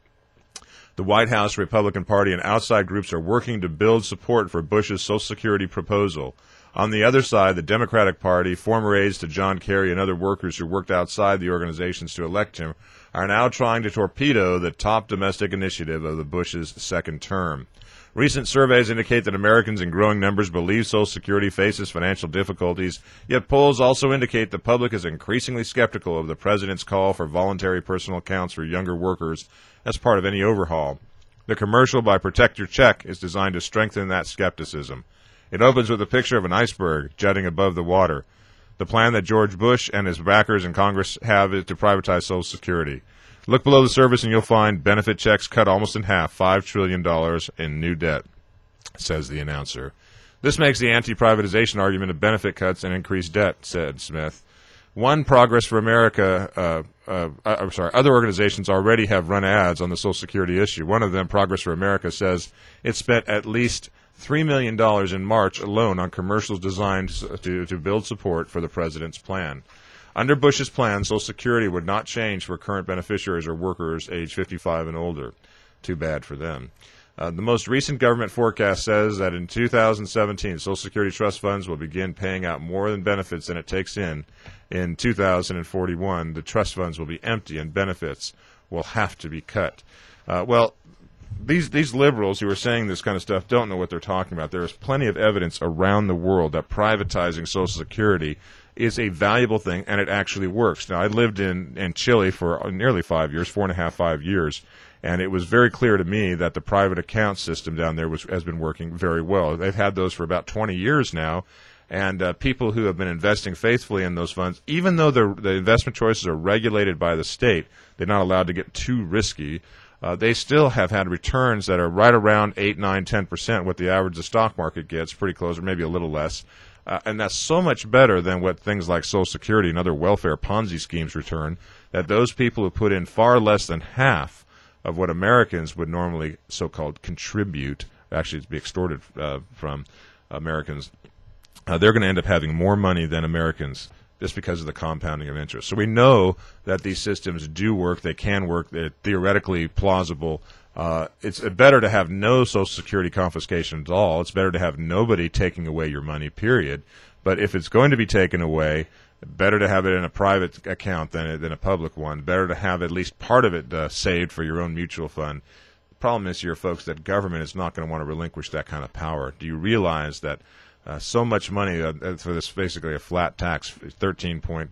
S2: The White House, Republican Party, and outside groups are working to build support for Bush's Social Security proposal. On the other side, the Democratic Party, former aides to John Kerry and other workers who worked outside the organizations to elect him, are now trying to torpedo the top domestic initiative of the Bush's second term. Recent surveys indicate that Americans in growing numbers believe Social Security faces financial difficulties, yet polls also indicate the public is increasingly skeptical of the president's call for voluntary personal accounts for younger workers as part of any overhaul. The commercial by Protect Your Check is designed to strengthen that skepticism. It opens with a picture of an iceberg jutting above the water. The plan that George Bush and his backers in Congress have is to privatize Social Security. Look below the surface and you'll find benefit checks cut almost in half, five trillion dollars in new debt, says the announcer. This makes the anti-privatization argument of benefit cuts and increased debt, said Smith. One, Progress for America, uh, uh, uh, I'm sorry, other organizations already have run ads on the Social Security issue. One of them, Progress for America, says it spent at least three million dollars in March alone on commercials designed to, to build support for the president's plan. Under Bush's plan, Social Security would not change for current beneficiaries or workers age fifty-five and older. Too bad for them. Uh, the most recent government forecast says that in two thousand seventeen, Social Security trust funds will begin paying out more than benefits than it takes in. In two thousand forty-one, the trust funds will be empty and benefits will have to be cut. Uh, well, These these liberals who are saying this kind of stuff don't know what they're talking about. There is plenty of evidence around the world that privatizing Social Security is a valuable thing, and it actually works. Now, I lived in, in Chile for nearly five years, four and a half, five years, and it was very clear to me that the private account system down there was, has been working very well. They've had those for about twenty years now, and uh, people who have been investing faithfully in those funds, even though the, the investment choices are regulated by the state, they're not allowed to get too risky. Uh, they still have had returns that are right around eight, nine, ten percent, what the average of the stock market gets, pretty close, or maybe a little less. Uh, and that's so much better than what things like Social Security and other welfare Ponzi schemes return, that those people who put in far less than half of what Americans would normally so-called contribute, actually to be extorted uh, from Americans, uh, they're going to end up having more money than Americans just because of the compounding of interest. So we know that these systems do work. They can work. They're theoretically plausible. Uh, it's better to have no Social Security confiscation at all. It's better to have nobody taking away your money, period. But if it's going to be taken away, better to have it in a private account than, than a public one. Better to have at least part of it uh, saved for your own mutual fund. The problem is here, folks, that government is not going to want to relinquish that kind of power. Do you realize that Uh, so much money uh, for this basically a flat tax, thirteen point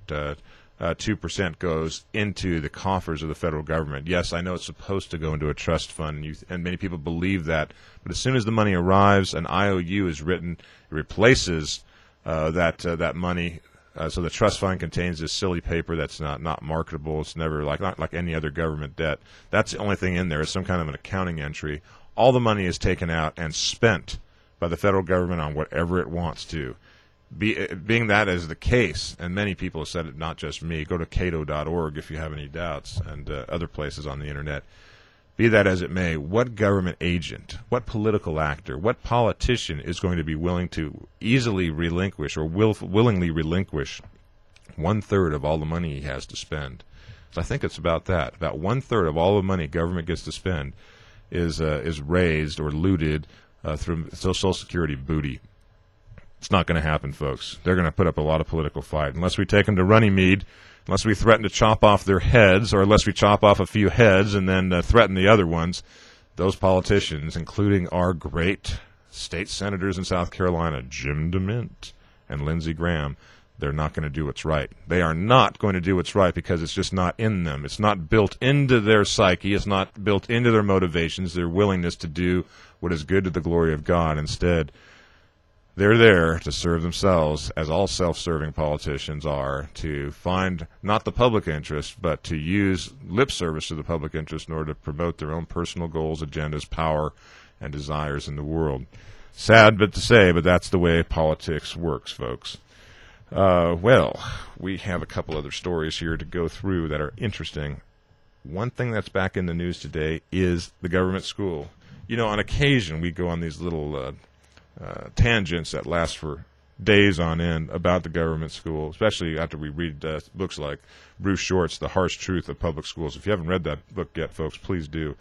S2: two percent goes into the coffers of the federal government? Yes, I know it's supposed to go into a trust fund, and, you, and many people believe that. But as soon as the money arrives, an I O U is written, it replaces uh, that uh, that money. Uh, so the trust fund contains this silly paper that's not, not marketable. It's never like not like any other government debt. That's the only thing in there is some kind of an accounting entry. All the money is taken out and spent by the federal government on whatever it wants to. Be, being that is the case, and many people have said it, not just me, go to cato dot org if you have any doubts, and uh, other places on the internet. Be that as it may, what government agent, what political actor, what politician is going to be willing to easily relinquish or will, willingly relinquish one-third of all the money he has to spend? So I think it's about that. About one-third of all the money government gets to spend is uh, is raised or looted Uh, through Social Security booty. It's not going to happen, folks. They're going to put up a lot of political fight. Unless we take them to Runnymede, unless we threaten to chop off their heads, or unless we chop off a few heads and then uh, threaten the other ones, those politicians, including our great state senators in South Carolina, Jim DeMint and Lindsey Graham, they're not going to do what's right. They are not going to do what's right because it's just not in them. It's not built into their psyche. It's not built into their motivations, their willingness to do what is good to the glory of God. Instead, they're there to serve themselves, as all self-serving politicians are, to find not the public interest, but to use lip service to the public interest in order to promote their own personal goals, agendas, power, and desires in the world. Sad but to say, but that's the way politics works, folks. Uh, well, we have a couple other stories here to go through that are interesting. One thing that's back in the news today is the government school. You know, on occasion we go on these little uh, uh, tangents that last for days on end about the government school, especially after we read uh, books like Bruce Short's The Harsh Truth of Public Schools. If you haven't read that book yet, folks, please do.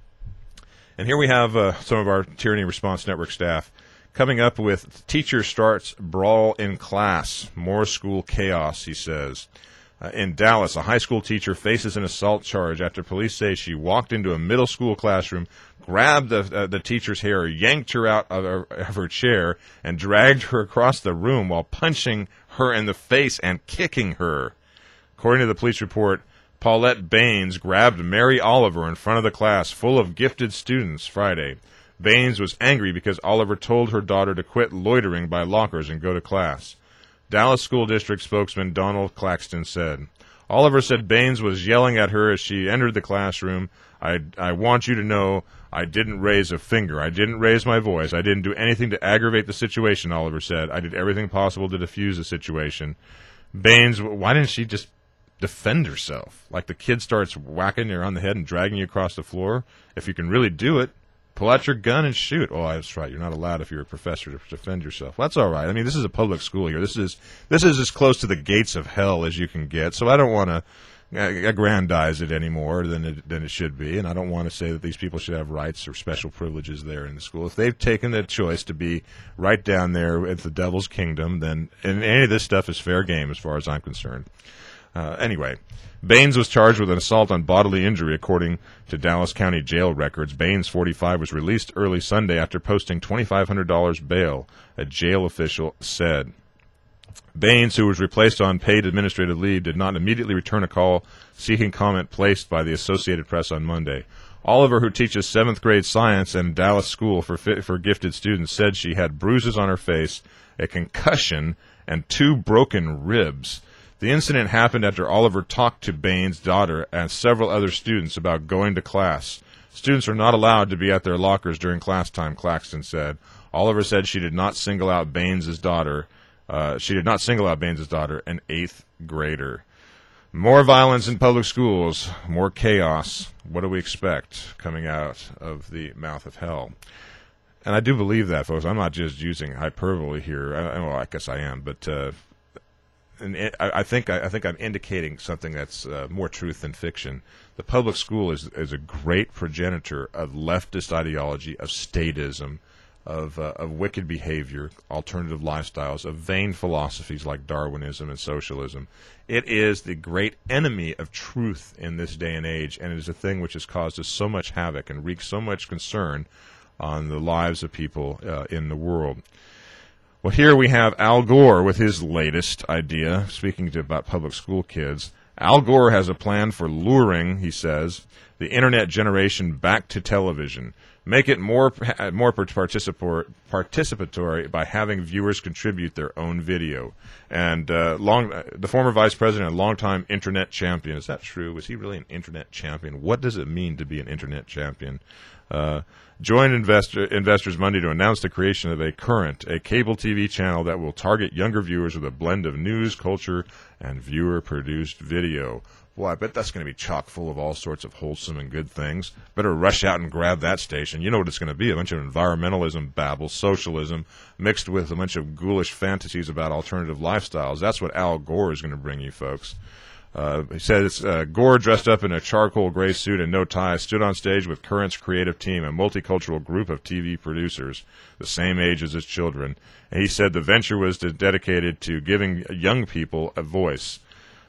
S2: And here we have uh, some of our Tyranny Response Network staff coming up with teacher starts brawl in class, more school chaos, he says. Uh, in Dallas, a high school teacher faces an assault charge after police say she walked into a middle school classroom, grabbed the, uh, the teacher's hair, yanked her out of her, of her chair, and dragged her across the room while punching her in the face and kicking her. According to the police report, Paulette Baines grabbed Mary Oliver in front of the class full of gifted students Friday. Baines was angry because Oliver told her daughter to quit loitering by lockers and go to class. Dallas School District spokesman Donald Claxton said, Oliver said Baines was yelling at her as she entered the classroom. I, I want you to know I didn't raise a finger. I didn't raise my voice. I didn't do anything to aggravate the situation, Oliver said. I did everything possible to defuse the situation. Baines, why didn't she just defend herself? Like the kid starts whacking you on the head and dragging you across the floor. If you can really do it, pull out your gun and shoot. Oh, that's right. You're not allowed if you're a professor to defend yourself. Well, that's all right. I mean, this is a public school here. This is this is as close to the gates of hell as you can get. So I don't want to aggrandize it any more than it, than it should be, and I don't want to say that these people should have rights or special privileges there in the school. If they've taken the choice to be right down there at the devil's kingdom, then and any of this stuff is fair game as far as I'm concerned. Uh, anyway, Baines was charged with an assault on bodily injury, according to Dallas County jail records. Baines, forty-five, was released early Sunday after posting twenty-five hundred dollars bail, a jail official said. Baines, who was replaced on paid administrative leave, did not immediately return a call seeking comment placed by the Associated Press on Monday. Oliver, who teaches seventh grade science in Dallas School for, for Gifted Students, said she had bruises on her face, a concussion, and two broken ribs. The incident happened after Oliver talked to Baines' daughter and several other students about going to class. Students are not allowed to be at their lockers during class time, Claxton said. Oliver said she did not single out Baines' daughter. Uh, she did not single out Baines' daughter, an eighth grader. More violence in public schools, more chaos. What do we expect coming out of the mouth of hell? And I do believe that, folks. I'm not just using hyperbole here. I, well, I guess I am, but uh, and it, I, I think I, I think I'm indicating something that's uh, more truth than fiction. The public school is is a great progenitor of leftist ideology, of statism, of uh, of wicked behavior, alternative lifestyles, of vain philosophies like Darwinism and socialism. It is the great enemy of truth in this day and age, and it is a thing which has caused us so much havoc and wreaked so much concern on the lives of people uh, in the world. Well, here we have Al Gore with his latest idea, speaking to, about public school kids. Al Gore has a plan for luring, he says, the internet generation back to television. Make it more more participatory, participatory by having viewers contribute their own video. And uh, long, the former vice president and longtime internet champion, is that true? Was he really an internet champion? What does it mean to be an internet champion? Uh, joined investor, investors Monday to announce the creation of a Current, a cable T V channel that will target younger viewers with a blend of news, culture, and viewer-produced video. Boy, I bet that's going to be chock full of all sorts of wholesome and good things. Better rush out and grab that station. You know what it's going to be, a bunch of environmentalism babble, socialism, mixed with a bunch of ghoulish fantasies about alternative lifestyles. That's what Al Gore is going to bring you, folks. Uh, he says uh, Gore, dressed up in a charcoal gray suit and no tie, stood on stage with Current's creative team, a multicultural group of T V producers, the same age as his children. And he said the venture was to, dedicated to giving young people a voice.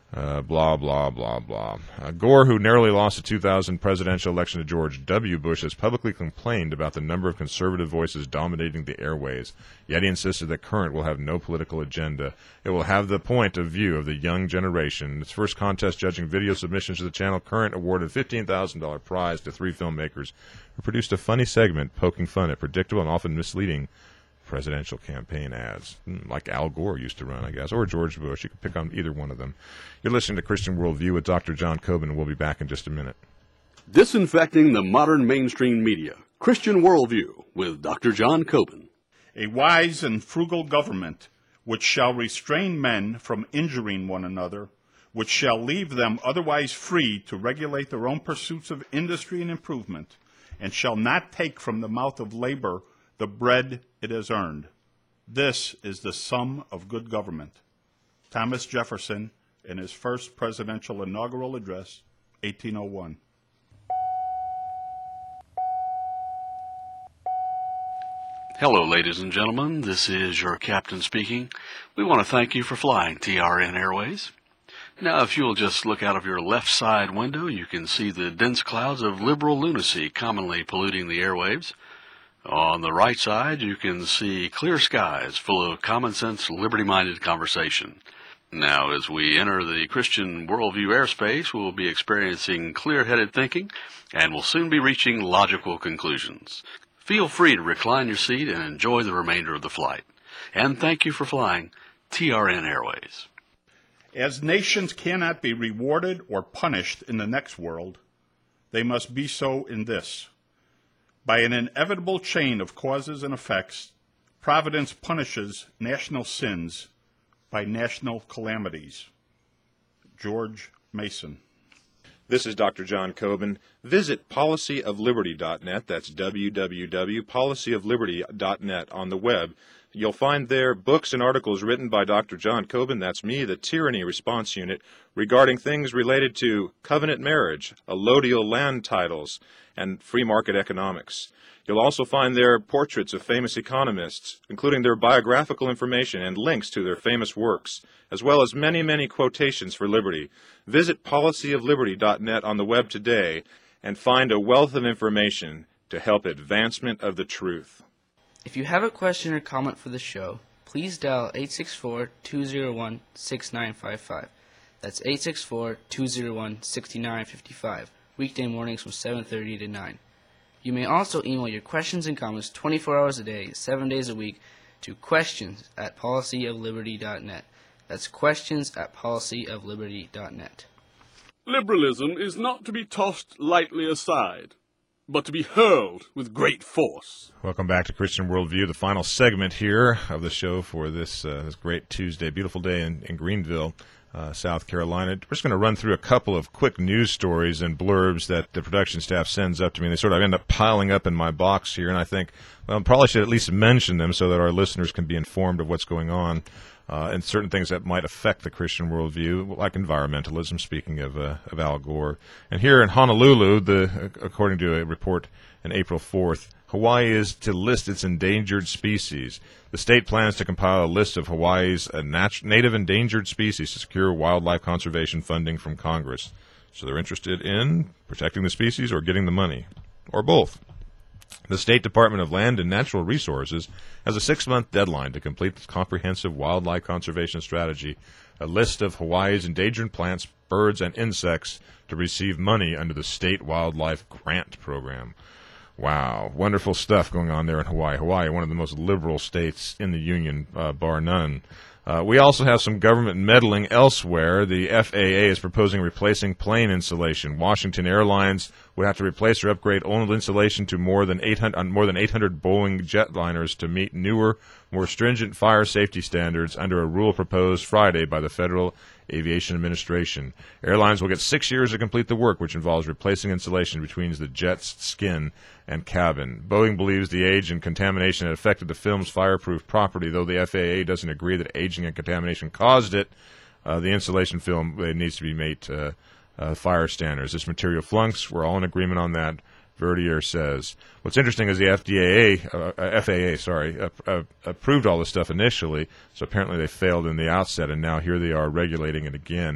S2: Uh, blah, blah, blah, blah. Uh, Gore, who narrowly lost the two thousand presidential election to George W. Bush, has publicly complained about the number of conservative voices dominating the airways. Yet he insisted that Current will have no political agenda. It will have the point of view of the young generation. In its first contest judging video submissions to the channel, Current awarded a fifteen thousand dollars prize to three filmmakers who produced a funny segment poking fun at predictable and often misleading presidential campaign ads, like Al Gore used to run, I guess, or George Bush. You could pick on either one of them. You're listening to Christian Worldview with Doctor John Coben, and we'll be back in just a minute.
S1: Disinfecting the modern mainstream media. Christian Worldview with Doctor John Coben.
S3: A wise and frugal government, which shall restrain men from injuring one another, which shall leave them otherwise free to regulate their own pursuits of industry and improvement, and shall not take from the mouth of labor the bread it has earned. This is the sum of good government. Thomas Jefferson, in his first presidential inaugural address, eighteen oh one.
S7: Hello, ladies and gentlemen. This is your captain speaking. We want to thank you for flying T R N Airways. Now, if you'll just look out of your left side window, you can see the dense clouds of liberal lunacy commonly polluting the airwaves. On the right side, you can see clear skies full of common-sense, liberty-minded conversation. Now, as we enter the Christian Worldview airspace, we'll be experiencing clear-headed thinking, and will soon be reaching logical conclusions. Feel free to recline your seat and enjoy the remainder of the flight. And thank you for flying T R N Airways.
S3: As nations cannot be rewarded or punished in the next world, they must be so in this. By an inevitable chain of causes and effects, Providence punishes national sins by national calamities. George Mason.
S2: This is Doctor John Coben. Visit policy of liberty dot net. That's w w w dot policy of liberty dot net on the web. You'll find there books and articles written by Doctor John Coben, that's me, the Tyranny Response Unit, regarding things related to covenant marriage, allodial land titles, and free market economics. You'll also find there portraits of famous economists, including their biographical information and links to their famous works, as well as many, many quotations for liberty. Visit policy of liberty dot net on the web today and find a wealth of information to help advancement of the truth.
S4: If you have a question or comment for the show, please dial eight six four, two zero one, six nine five five. That's eight six four, two zero one, six nine five five, weekday mornings from seven thirty to nine. You may also email your questions and comments twenty-four hours a day, seven days a week to questions at policy of liberty dot net. That's questions at policy of liberty dot net.
S5: Liberalism is not to be tossed lightly aside, but to be hurled with great force.
S2: Welcome back to Christian Worldview, the final segment here of the show for this uh, this great Tuesday, beautiful day in, in Greenville, uh, South Carolina. We're just going to run through a couple of quick news stories and blurbs that the production staff sends up to me. They sort of end up piling up in my box here, and I think, well, I probably should at least mention them so that our listeners can be informed of what's going on. Uh, and certain things that might affect the Christian worldview, like environmentalism, speaking of, uh, of Al Gore. And here in Honolulu, the, according to a report on April fourth, Hawaii is to list its endangered species. The state plans to compile a list of Hawaii's uh, nat- native endangered species to secure wildlife conservation funding from Congress. So they're interested in protecting the species or getting the money, or both. The State Department of Land and Natural Resources has a six-month deadline to complete its comprehensive wildlife conservation strategy, a list of Hawaii's endangered plants, birds, and insects to receive money under the State Wildlife Grant Program. Wow, wonderful stuff going on there in Hawaii. Hawaii, one of the most liberal states in the Union, uh, bar none. Uh, we also have some government meddling elsewhere. The F A A is proposing replacing plane insulation. Washington Airlines would have to replace or upgrade old insulation to more than eight hundred, on more than eight hundred Boeing jetliners to meet newer, more stringent fire safety standards under a rule proposed Friday by the Federal Aviation Administration. Airlines will get six years to complete the work, which involves replacing insulation between the jet's skin and cabin. Boeing believes the age and contamination had affected the film's fireproof property, though the F A A doesn't agree that aging and contamination caused it. Uh, the insulation film it needs to be made to uh, fire standards. This material flunks. We're all in agreement on that. Verdier says. What's interesting is the F D A, uh, F A A, sorry, uh, uh, approved all this stuff initially, so apparently they failed in the outset, and now here they are regulating it again.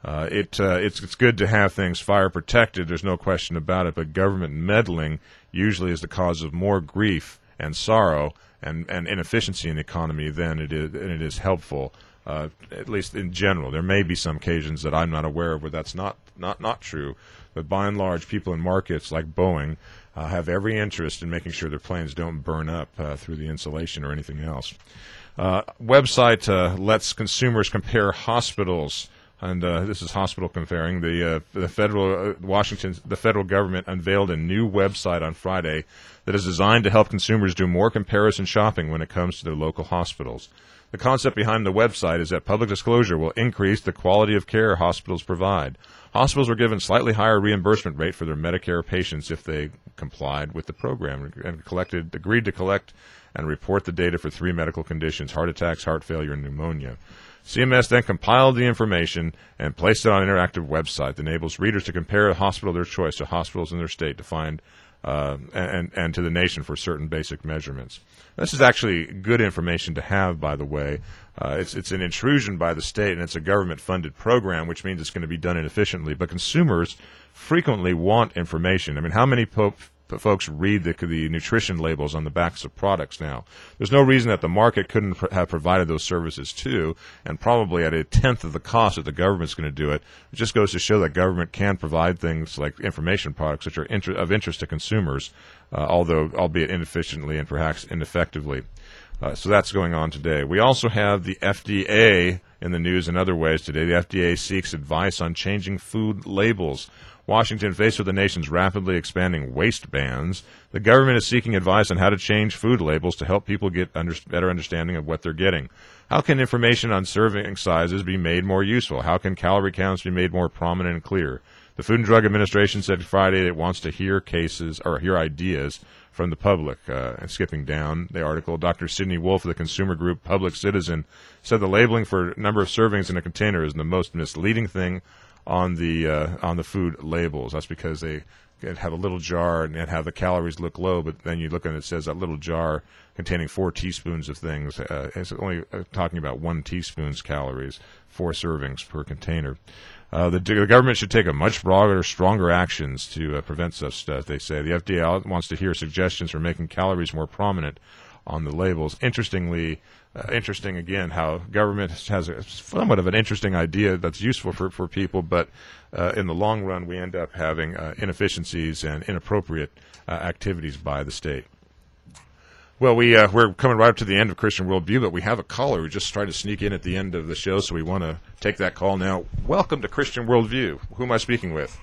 S2: Uh, it uh, it's it's good to have things fire protected. There's no question about it. But government meddling usually is the cause of more grief and sorrow and, and inefficiency in the economy than it is than it is helpful. Uh, at least in general, there may be some occasions that I'm not aware of where that's not not not true. But by and large, people in markets like Boeing uh, have every interest in making sure their planes don't burn up uh, through the insulation or anything else. Uh, website uh, lets consumers compare hospitals. And uh, this is hospital comparing. The uh, the federal uh, Washington the federal government unveiled a new website on Friday that is designed to help consumers do more comparison shopping when it comes to their local hospitals. The concept behind the website is that public disclosure will increase the quality of care hospitals provide. Hospitals were given slightly higher reimbursement rate for their Medicare patients if they complied with the program and collected agreed to collect and report the data for three medical conditions: heart attacks, heart failure, and pneumonia. C M S then compiled the information and placed it on an interactive website that enables readers to compare a hospital of their choice to hospitals in their state to find uh, and, and to the nation for certain basic measurements. This is actually good information to have, by the way. Uh, it's, it's an intrusion by the state, and it's a government-funded program, which means it's going to be done inefficiently. But consumers frequently want information. I mean, how many po- folks read the, the nutrition labels on the backs of products now? There's no reason that the market couldn't pr- have provided those services too, and probably at a tenth of the cost that the government's going to do it. It just goes to show that government can provide things like information products which are inter- of interest to consumers, uh, although albeit inefficiently and perhaps ineffectively. Uh, so that's going on today. We also have the F D A in the news in other ways today. The F D A seeks advice on changing food labels. Washington, faced with the nation's rapidly expanding waste bans, the government is seeking advice on how to change food labels to help people get under, better understanding of what they're getting. How can information on serving sizes be made more useful? How can calorie counts be made more prominent and clear? The Food and Drug Administration said Friday it wants to hear cases or hear ideas from the public. Uh, and skipping down the article, Doctor Sidney Wolf of the consumer group Public Citizen said the labeling for number of servings in a container is the most misleading thing on the uh, on the food labels. That's because they have a little jar and have the calories look low, but then you look and it says that little jar containing four teaspoons of things. Uh, it's only uh, talking about one teaspoon's calories, four servings per container. Uh, the, the government should take a much broader, stronger actions to uh, prevent such stuff, they say. The F D A wants to hear suggestions for making calories more prominent on the labels. Interestingly, uh, interesting again how government has a, somewhat of an interesting idea that's useful for, for people, but uh, in the long run we end up having uh, inefficiencies and inappropriate uh, activities by the state. Well, we, uh, we're coming right up to the end of Christian Worldview, but we have a caller who just tried to sneak in at the end of the show, so we want to take that call now. Welcome to Christian Worldview. Who am I speaking with?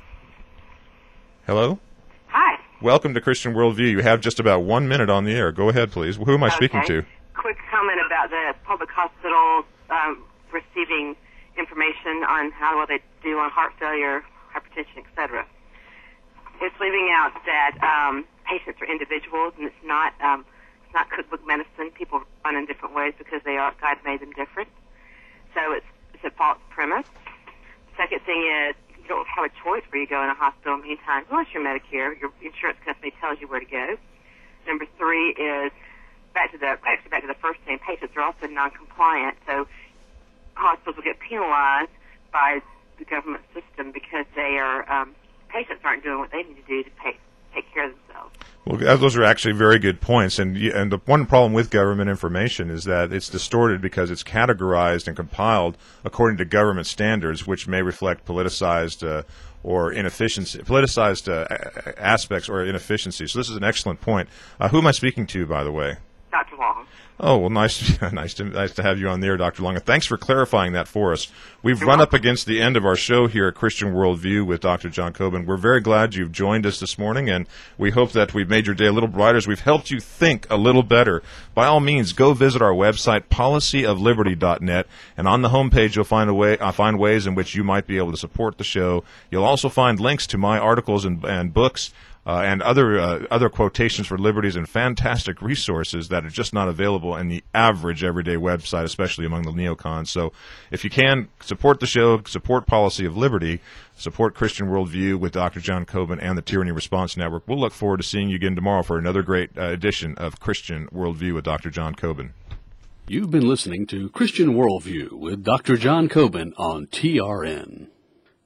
S2: Hello?
S8: Hi.
S2: Welcome to Christian Worldview. You have just about one minute on the air. Go ahead, please. Who am I
S8: okay.
S2: speaking to?
S8: Quick comment about the public hospitals um, receiving information on how well they do on heart failure, hypertension, et cetera. It's leaving out that um, patients are individuals, and it's not um, it's not cookbook medicine. People run in different ways because they are God made them different. So it's it's a false premise. Second thing is, you don't have a choice where you go in a hospital many times, unless you're Medicare. Your insurance company tells you where to go. Number three is, back to the actually back to the first thing, patients are also non-compliant, so hospitals will get penalized by the government system because they are um, patients aren't doing what they need to do to pay, take care of themselves.
S2: Well, those are actually very good points, and and the one problem with government information is that it's distorted because it's categorized and compiled according to government standards, which may reflect politicized uh, or inefficiency, politicized uh, aspects or inefficiency. So this is an excellent point. Uh, who am I speaking to, by the way?
S8: Doctor Long.
S2: Oh, well, nice, nice to nice to have you on the air, Doctor Long. And thanks for clarifying that for us. We've
S8: You're
S2: run
S8: welcome.
S2: up against the end of our show here at Christian Worldview with Doctor John Coben. We're very glad you've joined us this morning, and we hope that we've made your day a little brighter as we've helped you think a little better. By all means, go visit our website, policy of liberty dot net, and on the homepage you'll find a way uh, find ways in which you might be able to support the show. You'll also find links to my articles and, and books. Uh, and other uh, other quotations for liberties and fantastic resources that are just not available in the average everyday website, especially among the neocons. So if you can, support the show, support Policy of Liberty, support Christian Worldview with Doctor John Coben and the Tyranny Response Network. We'll look forward to seeing you again tomorrow for another great uh, edition of Christian Worldview with Doctor John Coben.
S5: You've been listening to Christian Worldview with Doctor John Coben on T R N.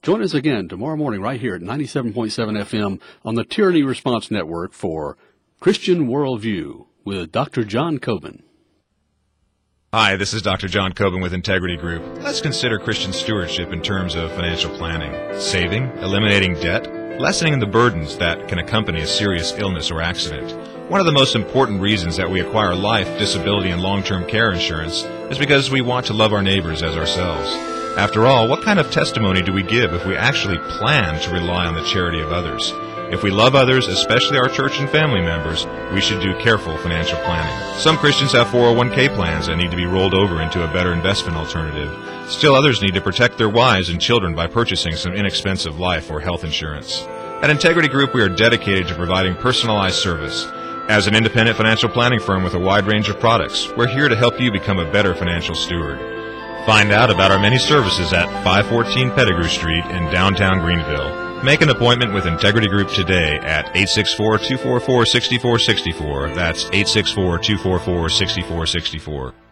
S1: Join us again tomorrow morning right here at ninety-seven point seven F M on the Tyranny Response Network for Christian Worldview with Doctor John Coben.
S2: Hi, this is Doctor John Coben with Integrity Group. Let's consider Christian stewardship in terms of financial planning, saving, eliminating debt, lessening the burdens that can accompany a serious illness or accident. One of the most important reasons that we acquire life, disability, and long-term care insurance is because we want to love our neighbors as ourselves. After all, what kind of testimony do we give if we actually plan to rely on the charity of others? If we love others, especially our church and family members, we should do careful financial planning. Some Christians have four oh one k plans that need to be rolled over into a better investment alternative. Still others need to protect their wives and children by purchasing some inexpensive life or health insurance. At Integrity Group, we are dedicated to providing personalized service. As an independent financial planning firm with a wide range of products, we're here to help you become a better financial steward. Find out about our many services at five fourteen Pettigrew Street in downtown Greenville. Make an appointment with Integrity Group today at eight six four, two four four, six four six four. That's eight six four, two four four, six four six four.